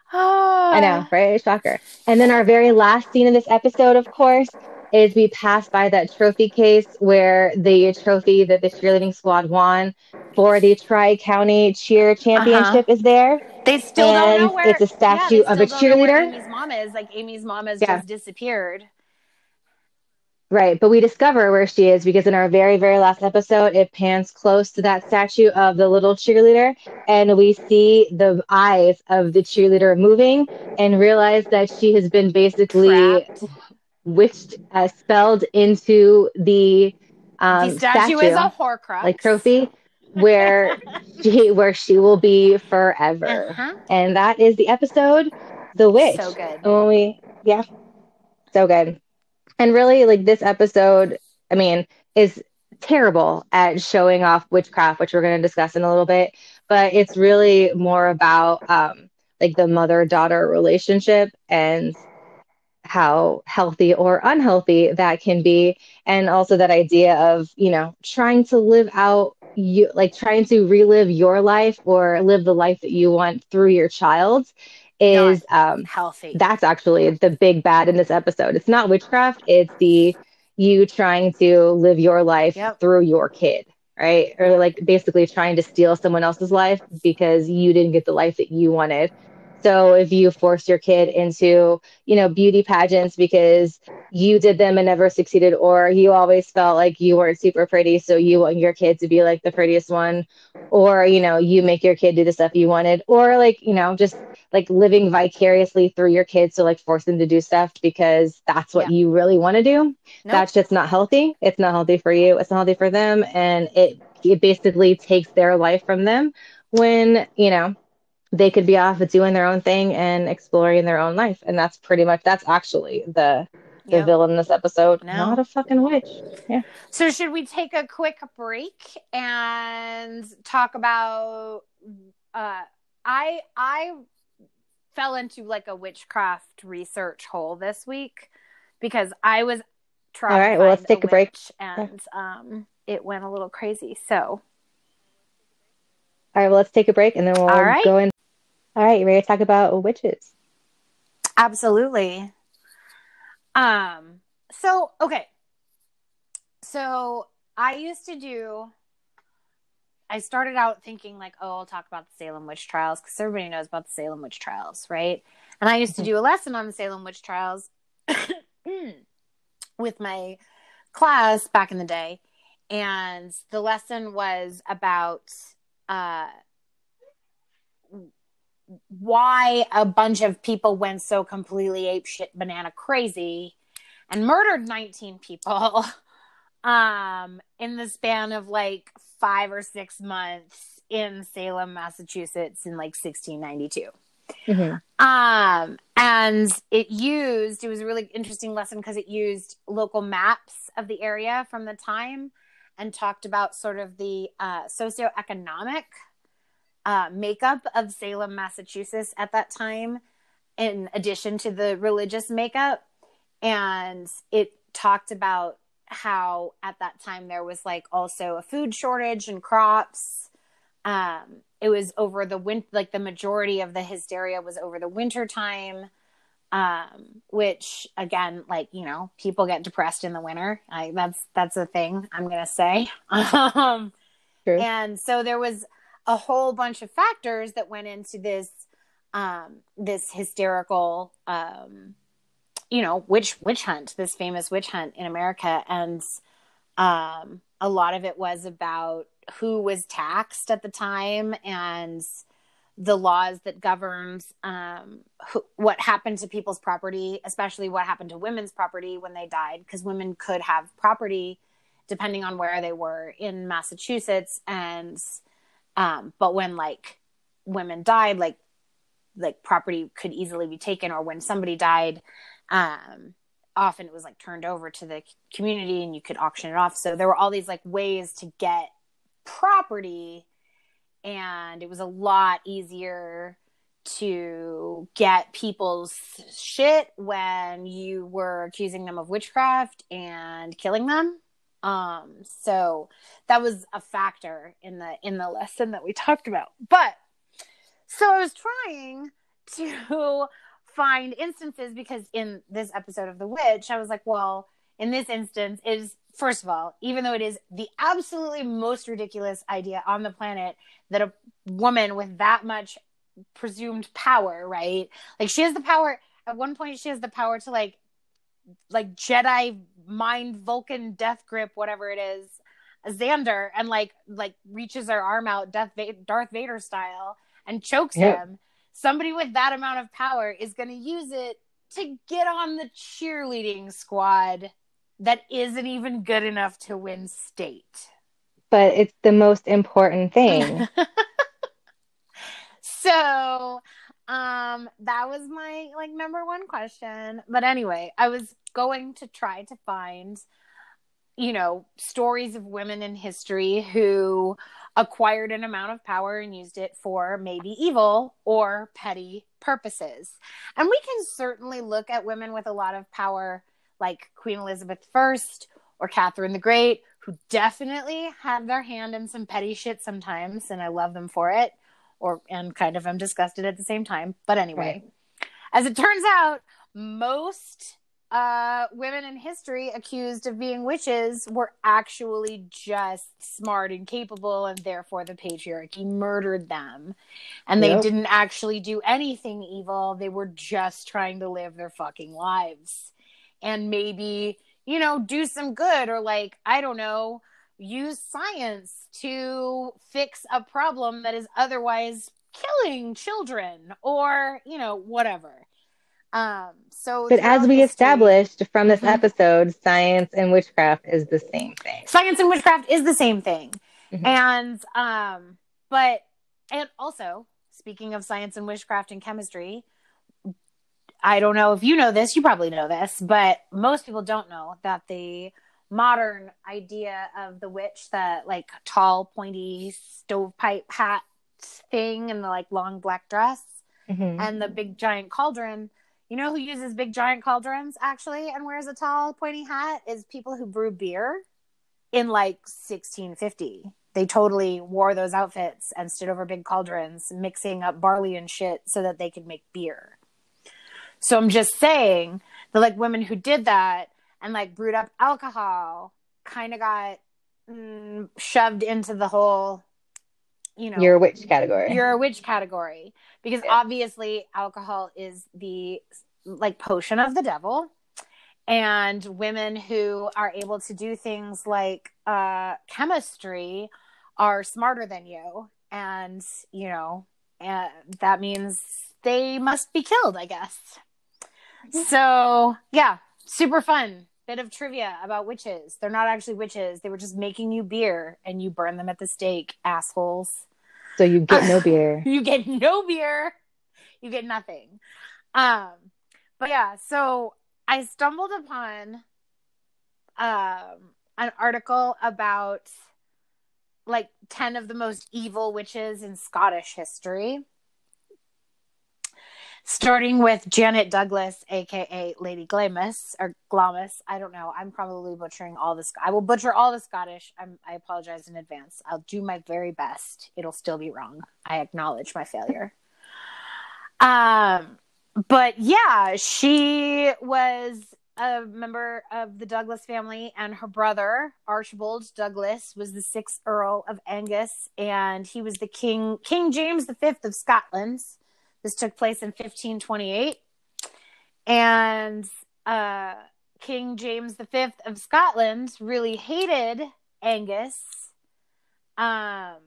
I know, right? Shocker. And then our very last scene of this episode, of course, is we pass by that trophy case where the trophy that the cheerleading squad won for the Tri County Cheer uh-huh. Championship is there. They still don't And know where, it's a yeah, they statue of a still don't know where cheerleader. Amy's mom is. Like, Amy's mom has Yeah, just disappeared. right. But we discover where she is because in our very, very last episode, it pans close to that statue of the little cheerleader. And we see the eyes of the cheerleader moving and realize that she has been basically Trapped. witched, uh, spelled into the um, the statue, statue is a Horcrux, like trophy, where she where she will be forever. Uh-huh. And that is the episode, The Witch. So good. And when we, yeah, so good. And really, like, this episode, I mean, is terrible at showing off witchcraft, which we're going to discuss in a little bit. But it's really more about um, like the mother-daughter relationship and how healthy or unhealthy that can be. And also that idea of, you know, trying to live out you like trying to relive your life or live the life that you want through your child is um healthy. That's actually the big bad in this episode. It's not witchcraft, it's the you trying to live your life yep. through your kid, right? Or like basically trying to steal someone else's life because you didn't get the life that you wanted. So if you force your kid into, you know, beauty pageants because you did them and never succeeded, or you always felt like you weren't super pretty, so you want your kid to be like the prettiest one, or, you know, you make your kid do the stuff you wanted, or like, you know, just like living vicariously through your kids, so like force them to do stuff because that's what yeah. you really want to do. Nope. That's just not healthy. It's not healthy for you. It's not healthy for them. And it, it basically takes their life from them when, you know, they could be off doing their own thing and exploring their own life. And that's pretty much, that's actually the the yep. villain in this episode. No. Not a fucking witch. Yeah. So should we take a quick break and talk about, uh, I, I fell into like a witchcraft research hole this week because I was trying All right, to well, find let's take a, a break. And um, it went a little crazy. So. All right, well, let's take a break and then we'll right. go in. All right, you ready to talk about witches? Absolutely. Um, so, okay. So I used to do, I started out thinking like, oh, I'll talk about the Salem witch trials because everybody knows about the Salem witch trials, right? And I used to do a lesson on the Salem witch trials with my class back in the day. And the lesson was about, uh, why a bunch of people went so completely apeshit banana crazy and murdered nineteen people um, in the span of like five or six months in Salem, Massachusetts in like sixteen ninety-two. Mm-hmm. Um, and it used, it was a really interesting lesson because it used local maps of the area from the time and talked about sort of the uh, socioeconomic Uh, makeup of Salem, Massachusetts at that time, in addition to the religious makeup. And it talked about how at that time there was like also a food shortage and crops. Um, it was over the winter, like the majority of the hysteria was over the winter time, um, which again, like, you know, people get depressed in the winter. I, that's, that's a thing I'm going to say. um, True. And so there was a whole bunch of factors that went into this, um, this hysterical, um, you know, witch, witch hunt, this famous witch hunt in America. And, um, a lot of it was about who was taxed at the time and the laws that governed, um, who, what happened to people's property, especially what happened to women's property when they died, because women could have property depending on where they were in Massachusetts. And, Um, but when like women died, like, like property could easily be taken, or when somebody died, um, often it was like turned over to the community and you could auction it off. So there were all these like ways to get property, and it was a lot easier to get people's shit when you were accusing them of witchcraft and killing them. Um, so that was a factor in the, in the lesson that we talked about. But so I was trying to find instances because in this episode of The Witch, I was like, well, in this instance is, first of all, even though it is the absolutely most ridiculous idea on the planet that a woman with that much presumed power, right? Like she has the power, at one point she has the power to like, like Jedi mind Vulcan death grip, whatever it is, Xander, and like like reaches her arm out Death Va- Darth Vader style and chokes yep. him. Somebody with that amount of power is going to use it to get on the cheerleading squad that isn't even good enough to win state. But it's the most important thing. So, um, that was my like number one question. But anyway, I was going to try to find, you know, stories of women in history who acquired an amount of power and used it for maybe evil or petty purposes. And we can certainly look at women with a lot of power, like Queen Elizabeth the First or Catherine the Great, who definitely had their hand in some petty shit sometimes, and I love them for it, or and kind of am disgusted at the same time. But anyway, right. As it turns out, most uh, women in history accused of being witches were actually just smart and capable, and therefore the patriarchy murdered them. And they yep. didn't actually do anything evil. They were just trying to live their fucking lives. And maybe, you know, do some good, or like, I don't know, use science to fix a problem that is otherwise killing children, or, you know, whatever. Um, so, but as we history, established from this mm-hmm. episode, science and witchcraft is the same thing. Science and witchcraft is the same thing. Mm-hmm. And, um, but, and also, speaking of science and witchcraft and chemistry, I don't know if you know this, you probably know this, but most people don't know that the modern idea of the witch, that like tall, pointy stovepipe hat thing and the like long black dress mm-hmm. and the big giant cauldron. You know who uses big giant cauldrons actually and wears a tall, pointy hat is people who brew beer in like sixteen fifty. They totally wore those outfits and stood over big cauldrons, mixing up barley and shit so that they could make beer. So I'm just saying that like women who did that and like brewed up alcohol kind of got mm, shoved into the whole, you know, you're a witch category. You're a witch category because yeah. obviously alcohol is the like potion of the devil, and women who are able to do things like uh, chemistry are smarter than you, and you know, and that means they must be killed, I guess. So yeah, super fun bit of trivia about witches. They're not actually witches. They were just making you beer and you burn them at the stake, assholes. So you get no beer. You get no beer. You get nothing. Um, but yeah, so I stumbled upon um, an article about like ten of the most evil witches in Scottish history. Starting with Janet Douglas, a k a. Lady Glamis, or Glamis. I don't know. I'm probably butchering all this. I will butcher all the Scottish. I'm, I apologize in advance. I'll do my very best. It'll still be wrong. I acknowledge my failure. Um, but yeah, she was a member of the Douglas family, and her brother, Archibald Douglas, was the sixth Earl of Angus, and he was the King, King James the Fifth of Scotland. This took place in fifteen twenty-eight, and uh, King James the Fifth of Scotland really hated Angus um,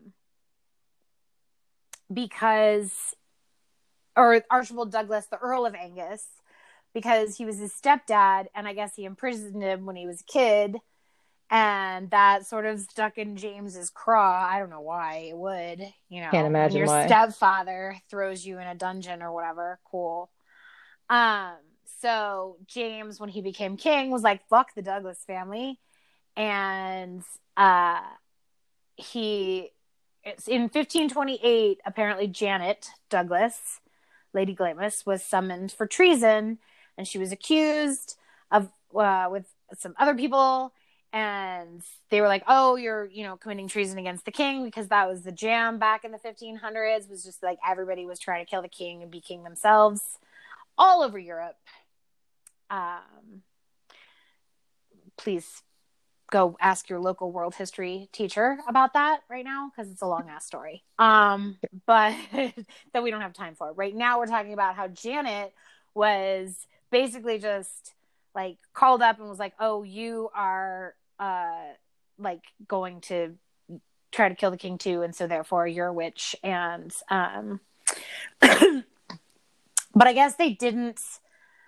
because, or Archibald Douglas, the Earl of Angus, because he was his stepdad, and I guess he imprisoned him when he was a kid, and that sort of stuck in James's craw. I don't know why it would, you know. Can't imagine when your why. Stepfather throws you in a dungeon or whatever. Cool. Um. So James, when he became king, was like, "Fuck the Douglas family," and uh, he, it's in fifteen twenty-eight. Apparently, Janet Douglas, Lady Glamis, was summoned for treason, and she was accused of uh, with some other people. And they were like, oh, you're, you know, committing treason against the king, because that was the jam back in the fifteen hundreds, was just like everybody was trying to kill the king and be king themselves all over Europe. Um, please go ask your local world history teacher about that right now, because it's a long ass story. Um, but that we don't have time for. Right now we're talking about how Janet was basically just like called up and was like, oh, you are uh like going to try to kill the king too, and so therefore you're a witch. And um but I guess they didn't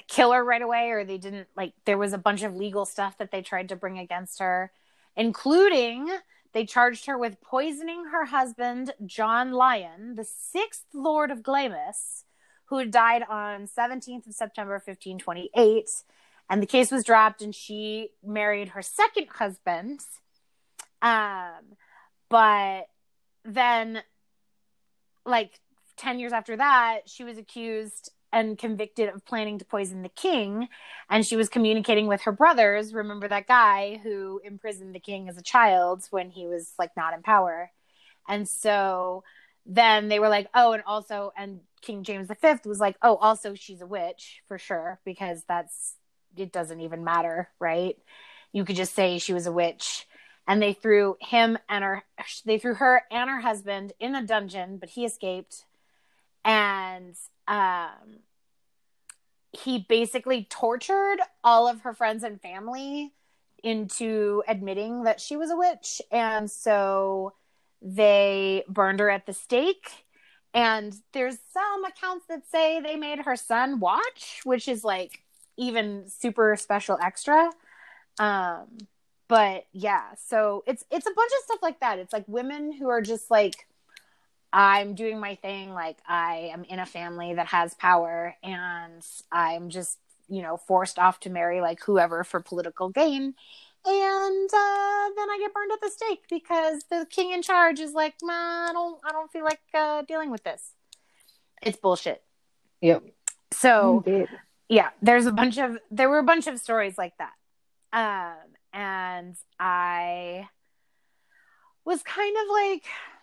like kill her right away, or they didn't like, there was a bunch of legal stuff that they tried to bring against her, including they charged her with poisoning her husband, John Lyon, the sixth Lord of Glamis, who had died on seventeenth of September, fifteen twenty-eight. And the case was dropped, and she married her second husband. Um, but then, like, ten years after that, she was accused and convicted of planning to poison the king. And she was communicating with her brothers. Remember that guy who imprisoned the king as a child when he was, like, not in power. And so then they were like, oh, and also, and King James the Fifth was like, oh, also she's a witch for sure, because that's, it doesn't even matter, right? You could just say she was a witch. And they threw him and her, they threw her and her husband in a dungeon, but he escaped. And um, he basically tortured all of her friends and family into admitting that she was a witch. And so they burned her at the stake. And there's some accounts that say they made her son watch, which is like even super special extra. Um, but yeah, so it's it's a bunch of stuff like that. It's like women who are just like, I'm doing my thing. Like, I am in a family that has power, and I'm just, you know, forced off to marry like whoever for political gain. And uh, then I get burned at the stake because the king in charge is like, nah, I don't, I don't feel like uh, dealing with this. It's bullshit. Yep. So, Indeed. yeah, there's a bunch of, there were a bunch of stories like that. Um, and I was kind of like,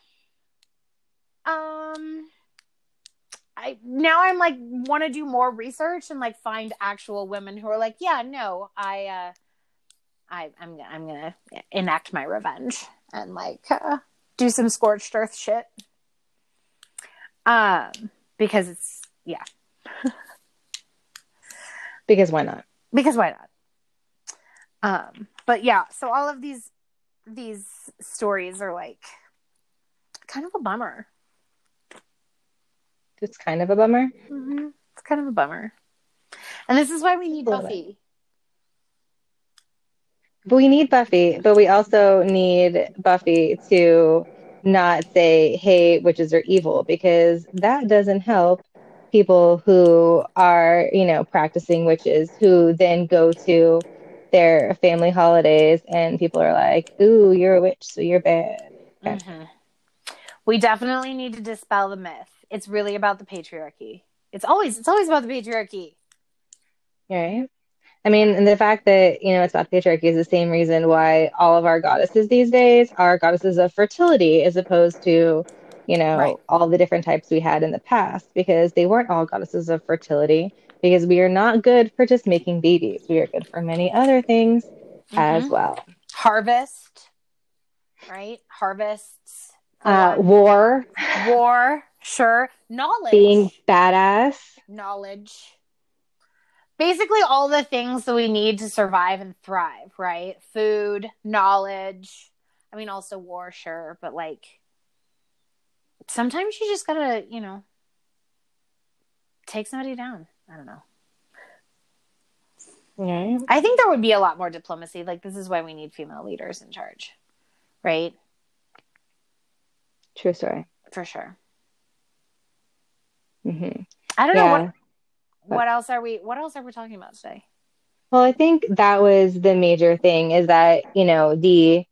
um, I, now I'm like, want to do more research and like find actual women who are like, yeah, no, I, uh, I, I'm, I'm gonna enact my revenge and like uh, do some scorched earth shit. Um, because it's, yeah. Because why not? Because why not? Um, but yeah, so all of these these stories are like kind of a bummer. It's kind of a bummer. Mm-hmm. It's kind of a bummer, and this is why we need Buffy. But we need Buffy, but we also need Buffy to not say, hey, witches are evil, because that doesn't help people who are, you know, practicing witches, who then go to their family holidays and people are like, ooh, you're a witch, so you're bad. Mm-hmm. We definitely need to dispel the myth. It's really about the patriarchy. It's always, it's always about the patriarchy. Right? I mean, and the fact that, you know, it's about patriarchy is the same reason why all of our goddesses these days are goddesses of fertility, as opposed to, you know, right. all the different types we had in the past, because they weren't all goddesses of fertility, because we are not good for just making babies. We are good for many other things mm-hmm. as well. Harvest, right? Harvests. Uh, war. War, sure. Knowledge. Being badass. Knowledge. Basically all the things that we need to survive and thrive, right? Food, knowledge. I mean, also war, sure. But like, sometimes you just gotta, you know, take somebody down. I don't know. Yeah. I think there would be a lot more diplomacy. Like, this is why we need female leaders in charge, right? True story. For sure. Mm-hmm. I don't yeah. know what what else are we what else are we talking about today? Well, I think that was the major thing, is that, you know, the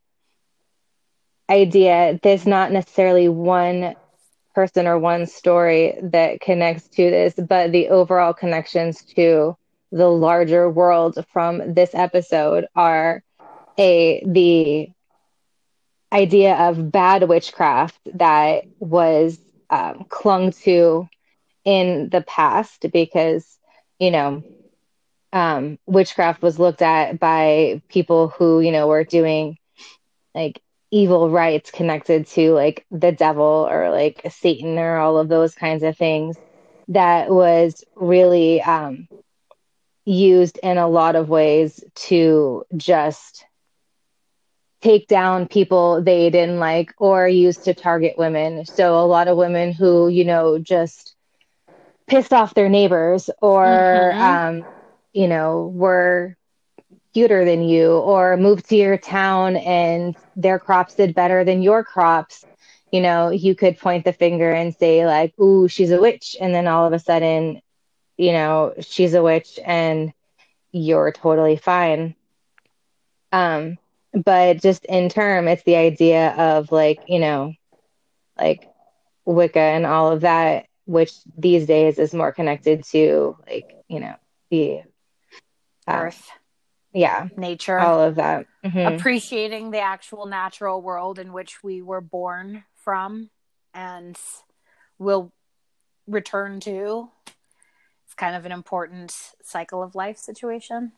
idea, there's not necessarily one person or one story that connects to this, but the overall connections to the larger world from this episode are a the idea of bad witchcraft that was um, clung to in the past, because, you know, um, witchcraft was looked at by people who, you know, were doing like evil rites connected to like the devil or like Satan or all of those kinds of things, that was really um, used in a lot of ways to just take down people they didn't like, or used to target women. So a lot of women who, you know, just pissed off their neighbors, or mm-hmm. um, you know, were cuter than you or moved to your town and their crops did better than your crops, you know, you could point the finger and say like, "Ooh, she's a witch." And then all of a sudden, you know, she's a witch and you're totally fine. Um, but just in term, it's the idea of like, you know, like Wicca and all of that, which these days is more connected to like, you know, the uh, Earth, yeah, nature, all of that. Hmm. appreciating the actual natural world in which we were born from and will return to. It's kind of an important cycle of life situation.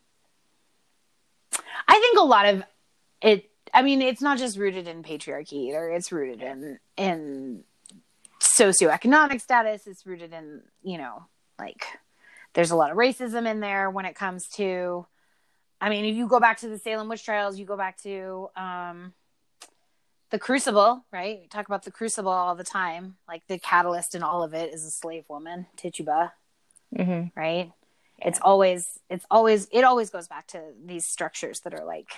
I think a lot of it, I mean, it's not just rooted in patriarchy either. It's rooted in in socioeconomic status. It's rooted in, you know, like there's a lot of racism in there when it comes to, I mean, if you go back to the Salem witch trials, you go back to um, the Crucible, right? We talk about the Crucible all the time. Like the catalyst in all of it is a slave woman, Tituba, Hmm. right? Yeah. It's always, it's always, it always goes back to these structures that are like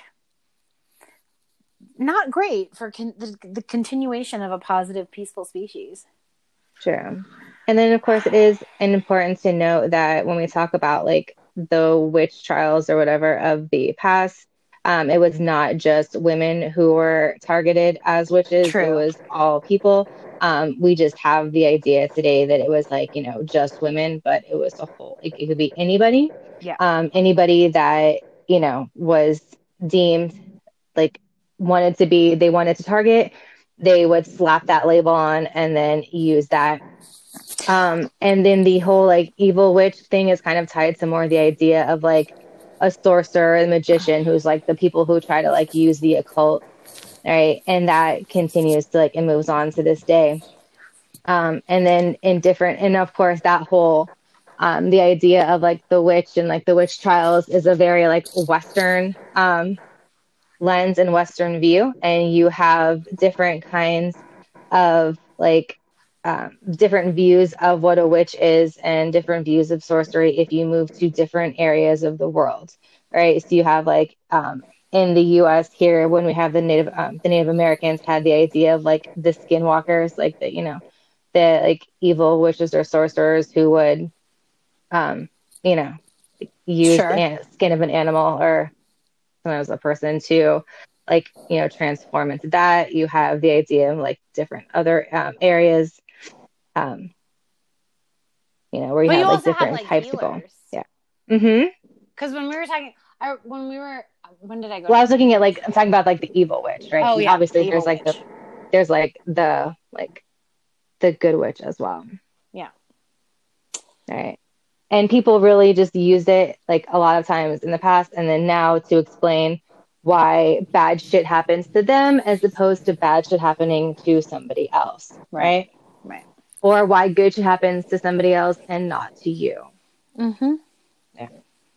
not great for con- the, the continuation of a positive, peaceful species. True. And then, of course, it is important to note that when we talk about like the witch trials or whatever of the past, um, it was not just women who were targeted as witches, it True. was all people. Um, we just have the idea today that it was like, you know, just women, but it was a whole, like it could be anybody, Yeah. um, anybody that, you know, was deemed like wanted to be, they wanted to target, they would slap that label on and then use that. Um, and then the whole like evil witch thing is kind of tied to more the idea of like a sorcerer, a magician who's like the people who try to like use the occult, right? And that continues to like it moves on to this day. Um, and then in different, and of course that whole um, the idea of like the witch and like the witch trials is a very like Western um, lens and Western view, and you have different kinds of like um, different views of what a witch is and different views of sorcery if you move to different areas of the world, right? So you have like um, in the U S here when we have the Native um, the Native Americans had the idea of like the skinwalkers, like the you know the like evil witches or sorcerers who would um, you know use the Sure. an- skin of an animal or sometimes a person to like you know transform into that. You have the idea of like different other um, areas, um, you know, where you But you have like also have different like types of people. healers. Yeah. Hmm. Because when we were talking, I, when we were, when did I go Well, to I the was looking Native at like American? I'm talking about like the evil witch, right? Oh And yeah, obviously the there's evil like the witch. there's like the like the good witch as well. Yeah. All right. And people really just used it like a lot of times in the past and then now to explain why bad shit happens to them as opposed to bad shit happening to somebody else, Right. right? Right. Or why good shit happens to somebody else and not to you. Mm-hmm. Yeah.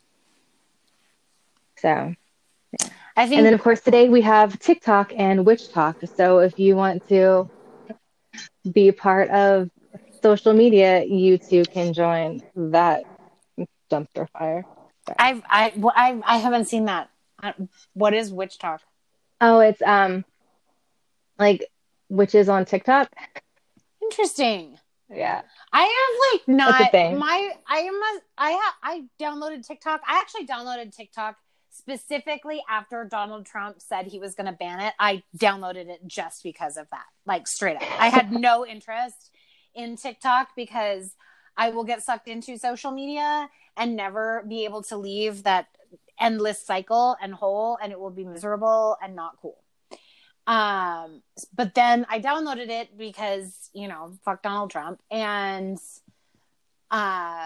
So, yeah. I And then, think, of course, today we have TikTok and Witch Talk. So, if you want to be part of social media, you too can join that dumpster fire. Sorry. I've, I, well, I, I haven't seen that. Uh, What is witch talk? Oh, it's um like witches on TikTok. Interesting. Yeah, I have like it's a not thing. my I am a, I have I downloaded TikTok. I actually downloaded TikTok specifically after Donald Trump said he was going to ban it. I downloaded it just because of that. Like straight up. I had no interest in TikTok because I will get sucked into social media and never be able to leave that endless cycle and hole, and it will be miserable and not cool. Um, but then I downloaded it because, you know, fuck Donald Trump. And uh,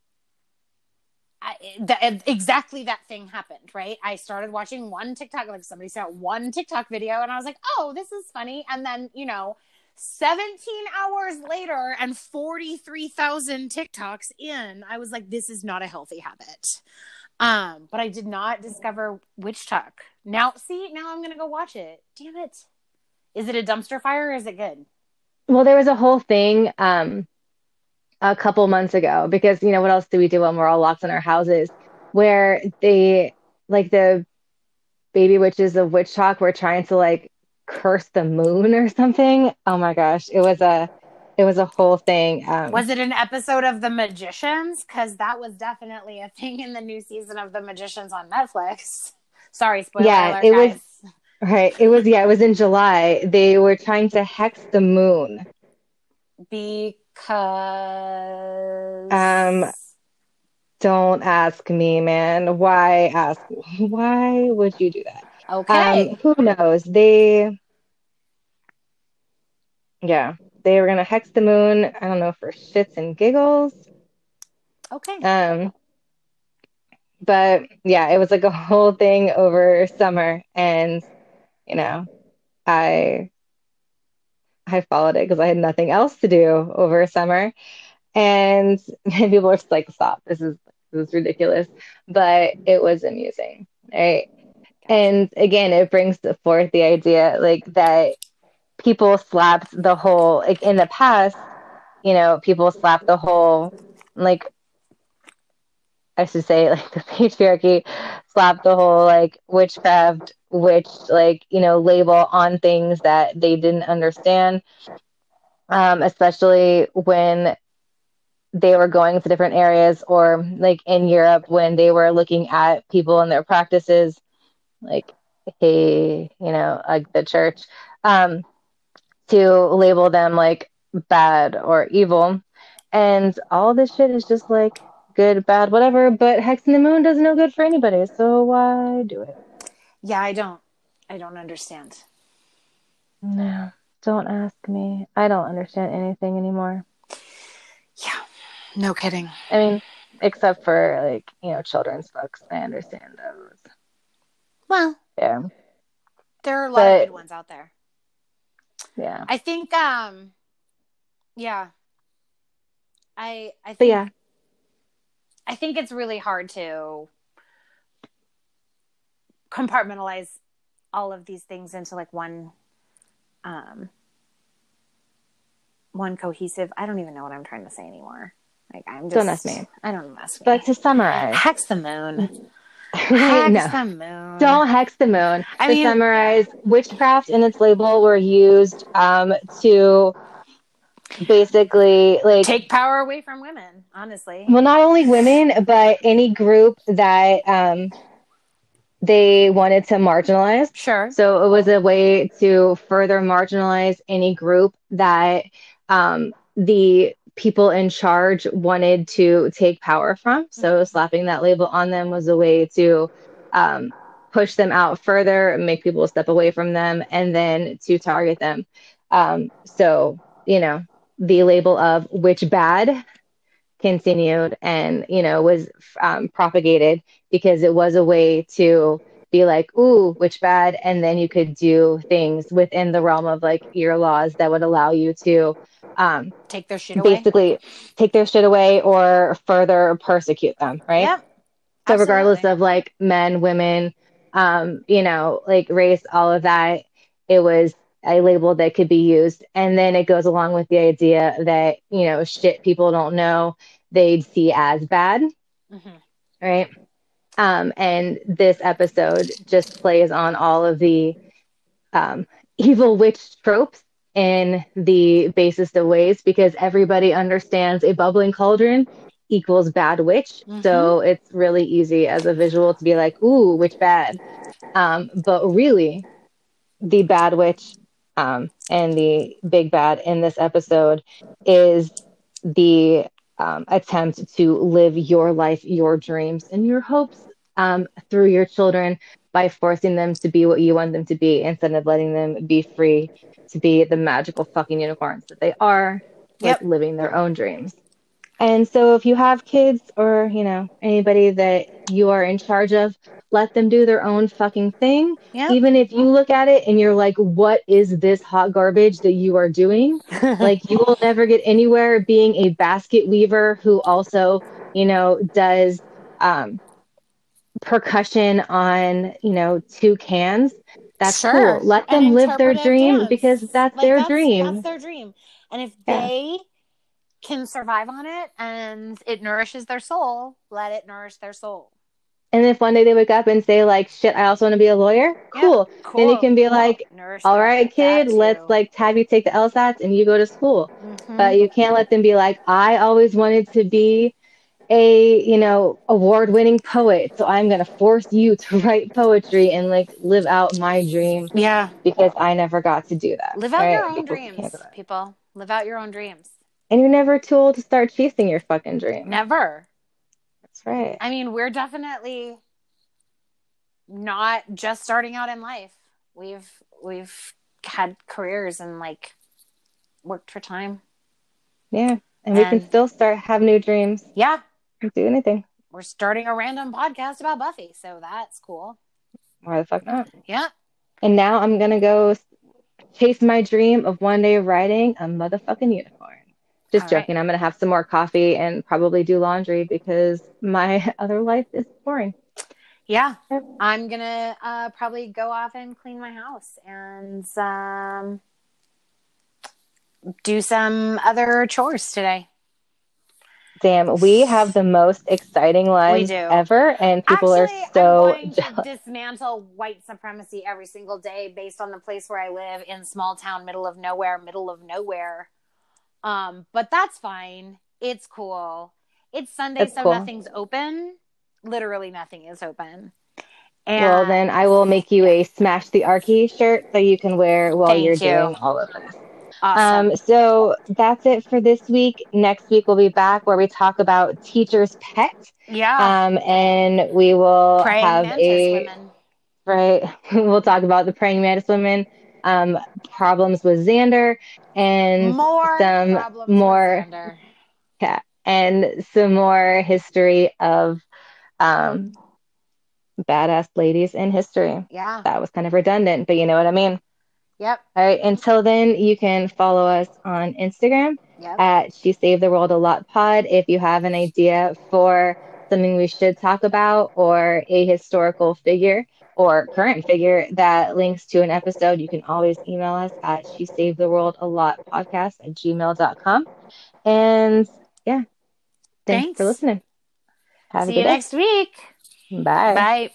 I, th- exactly that thing happened, right? I started watching one TikTok, like somebody sent one TikTok video, and I was like, oh, this is funny. And then, you know, seventeen hours later and forty-three thousand TikToks in, I was like, this is not a healthy habit. Um, but I did not discover Witch Talk. Now, see, now I'm going to go watch it. Damn it. Is it a dumpster fire or is it good? Well, there was a whole thing um a couple months ago because you know what else do we do when we're all locked in our houses? where they like the baby witches of Witch Talk were trying to like curse the moon or something. Oh my gosh, it was a it was a whole thing. Um, Was it an episode of The Magicians? Because that was definitely a thing in the new season of The Magicians on Netflix. Sorry, spoiler yeah, alert, it was guys. right. It was yeah, it was in July. They were trying to hex the moon. Um, Because. don't ask me, man. Why ask? Why would you do that? Um, Okay. who knows? They yeah, they were gonna hex the moon. I don't know for shits and giggles. Okay. Um, but yeah, it was like a whole thing over summer, and you know, I I followed it because I had nothing else to do over summer, and, and people were just like, "Stop! This is this is ridiculous," but it was amusing, right? Gotcha. And again, it brings forth the idea like that people slapped the whole like in the past, you know, people slapped the whole like I should say like the patriarchy slapped the whole like witchcraft, witch like, you know, label on things that they didn't understand. Um, especially when they were going to different areas or like in Europe when they were looking at people and their practices, like hey, you know, like the church, um, to label them like bad or evil. And all this shit is just like good, bad, whatever. But hexing the moon does no good for anybody. So why do it? Yeah, I don't. I don't understand. No, don't ask me. I don't understand anything anymore. Yeah. No kidding. I mean, except for like, you know, children's books. I understand those. Well, Yeah. there are a lot of good But ones out there. yeah. I think. Um. Yeah. I. I But think. yeah, I think it's really hard to compartmentalize all of these things into like one. Um. One cohesive. I don't even know what I'm trying to say anymore. Like I'm don't ask just. me. I don't ask But me. to summarize, Hex the moon. Hex no. the moon. Don't hex the moon. I To mean, summarize, witchcraft and its label were used um, to basically like, take power away from women. Honestly. well, not only women, but any group that um, they wanted to marginalize. Sure. So it was a way to further marginalize any group that um, the people in charge wanted to take power from. So Mm-hmm. slapping that label on them was a way to um, push them out further, make people step away from them, and then to target them. Um, so, you know, the label of witch bad continued and, you know, was um, propagated because it was a way to be like, ooh, witch bad. And then you could do things within the realm of like your laws that would allow you to um, take their shit away. basically take their shit away or further persecute them, right? Yep. So regardless Absolutely. of like men, women, um, you know, like race, all of that, it was a label that could be used. And then it goes along with the idea that, you know, shit people don't know, they'd see as bad, Mm-hmm. right? Um, and this episode just plays on all of the um, evil witch tropes in the basest of ways because everybody understands a bubbling cauldron equals bad witch. Mm-hmm. So it's really easy as a visual to be like, ooh, witch bad. Um, but really, the bad witch um, and the big bad in this episode is the um, attempt to live your life, your dreams, and your hopes um, through your children by forcing them to be what you want them to be instead of letting them be free to be the magical fucking unicorns that they are, like Yep. living their own dreams. And so if you have kids or, you know, anybody that you are in charge of, let them do their own fucking thing. Yep. Even if you look at it and you're like, what is this hot garbage that you are doing? Like you will never get anywhere being a basket weaver who also, you know, does um, percussion on, you know, two cans. That's cool. Sure. Let An them live their interpretive dream dance. because that's Like their that's that's dream. their dream. And if Yeah. they can survive on it and it nourishes their soul, let it nourish their soul. And if one day they wake up and say like, shit, I also want to be a lawyer, Yeah, cool. Then you cool. can be like, Nurse all that, right, that kid, let's too. like have you take the LSATs and you go to school. Mm-hmm. But you can't let them be like, I always wanted to be a, you know, award-winning poet, so I'm gonna force you to write poetry and like live out my dream Yeah. because I never got to do that. Live out Right? your own People can't do dreams, that. people. Live out your own dreams. And you're never too old to start chasing your fucking dream. Never. That's right. I mean, we're definitely not just starting out in life. We've we've had careers and like worked for time. Yeah. And we can And still start have new dreams. yeah, Do anything. we're starting a random podcast about Buffy, so that's cool. Why the fuck not? Yeah. And now I'm gonna go chase my dream of one day riding a motherfucking unicorn. Just All right. joking. I'm gonna have some more coffee and probably do laundry because my other life is boring. Yeah. I'm gonna uh, probably go off and clean my house and um, do some other chores today. Damn, we have the most exciting lives do. ever, and people Actually, are so I'm going jealous. to dismantle white supremacy every single day based on the place where I live in small town, middle of nowhere, middle of nowhere. Um, but that's fine. It's cool. It's Sunday, That's so cool. nothing's open. Literally nothing is open. And Well, then I will make you a Smash the Archie shirt so you can wear while Thank you're you. doing all of this. Awesome. Um, so that's it for this week. Next week we'll be back where we talk about teacher's pet. Yeah. Um, and we will Praying have mantis a women. right. We'll talk about the praying mantis women, um, problems with Xander, and More some problems more, with Xander. yeah, and some more history of um, badass ladies in history. Yeah. That was kind of redundant, but you know what I mean. Yep. All right. Until then, you can follow us on Instagram Yep. at She Saved the World a Lot Pod. If you have an idea for something we should talk about or a historical figure or current figure that links to an episode, you can always email us at She Saved the World a Lot podcast at gmail dot com. And yeah, thanks, Thanks. for listening. Have See a good you day. next week. Bye. Bye.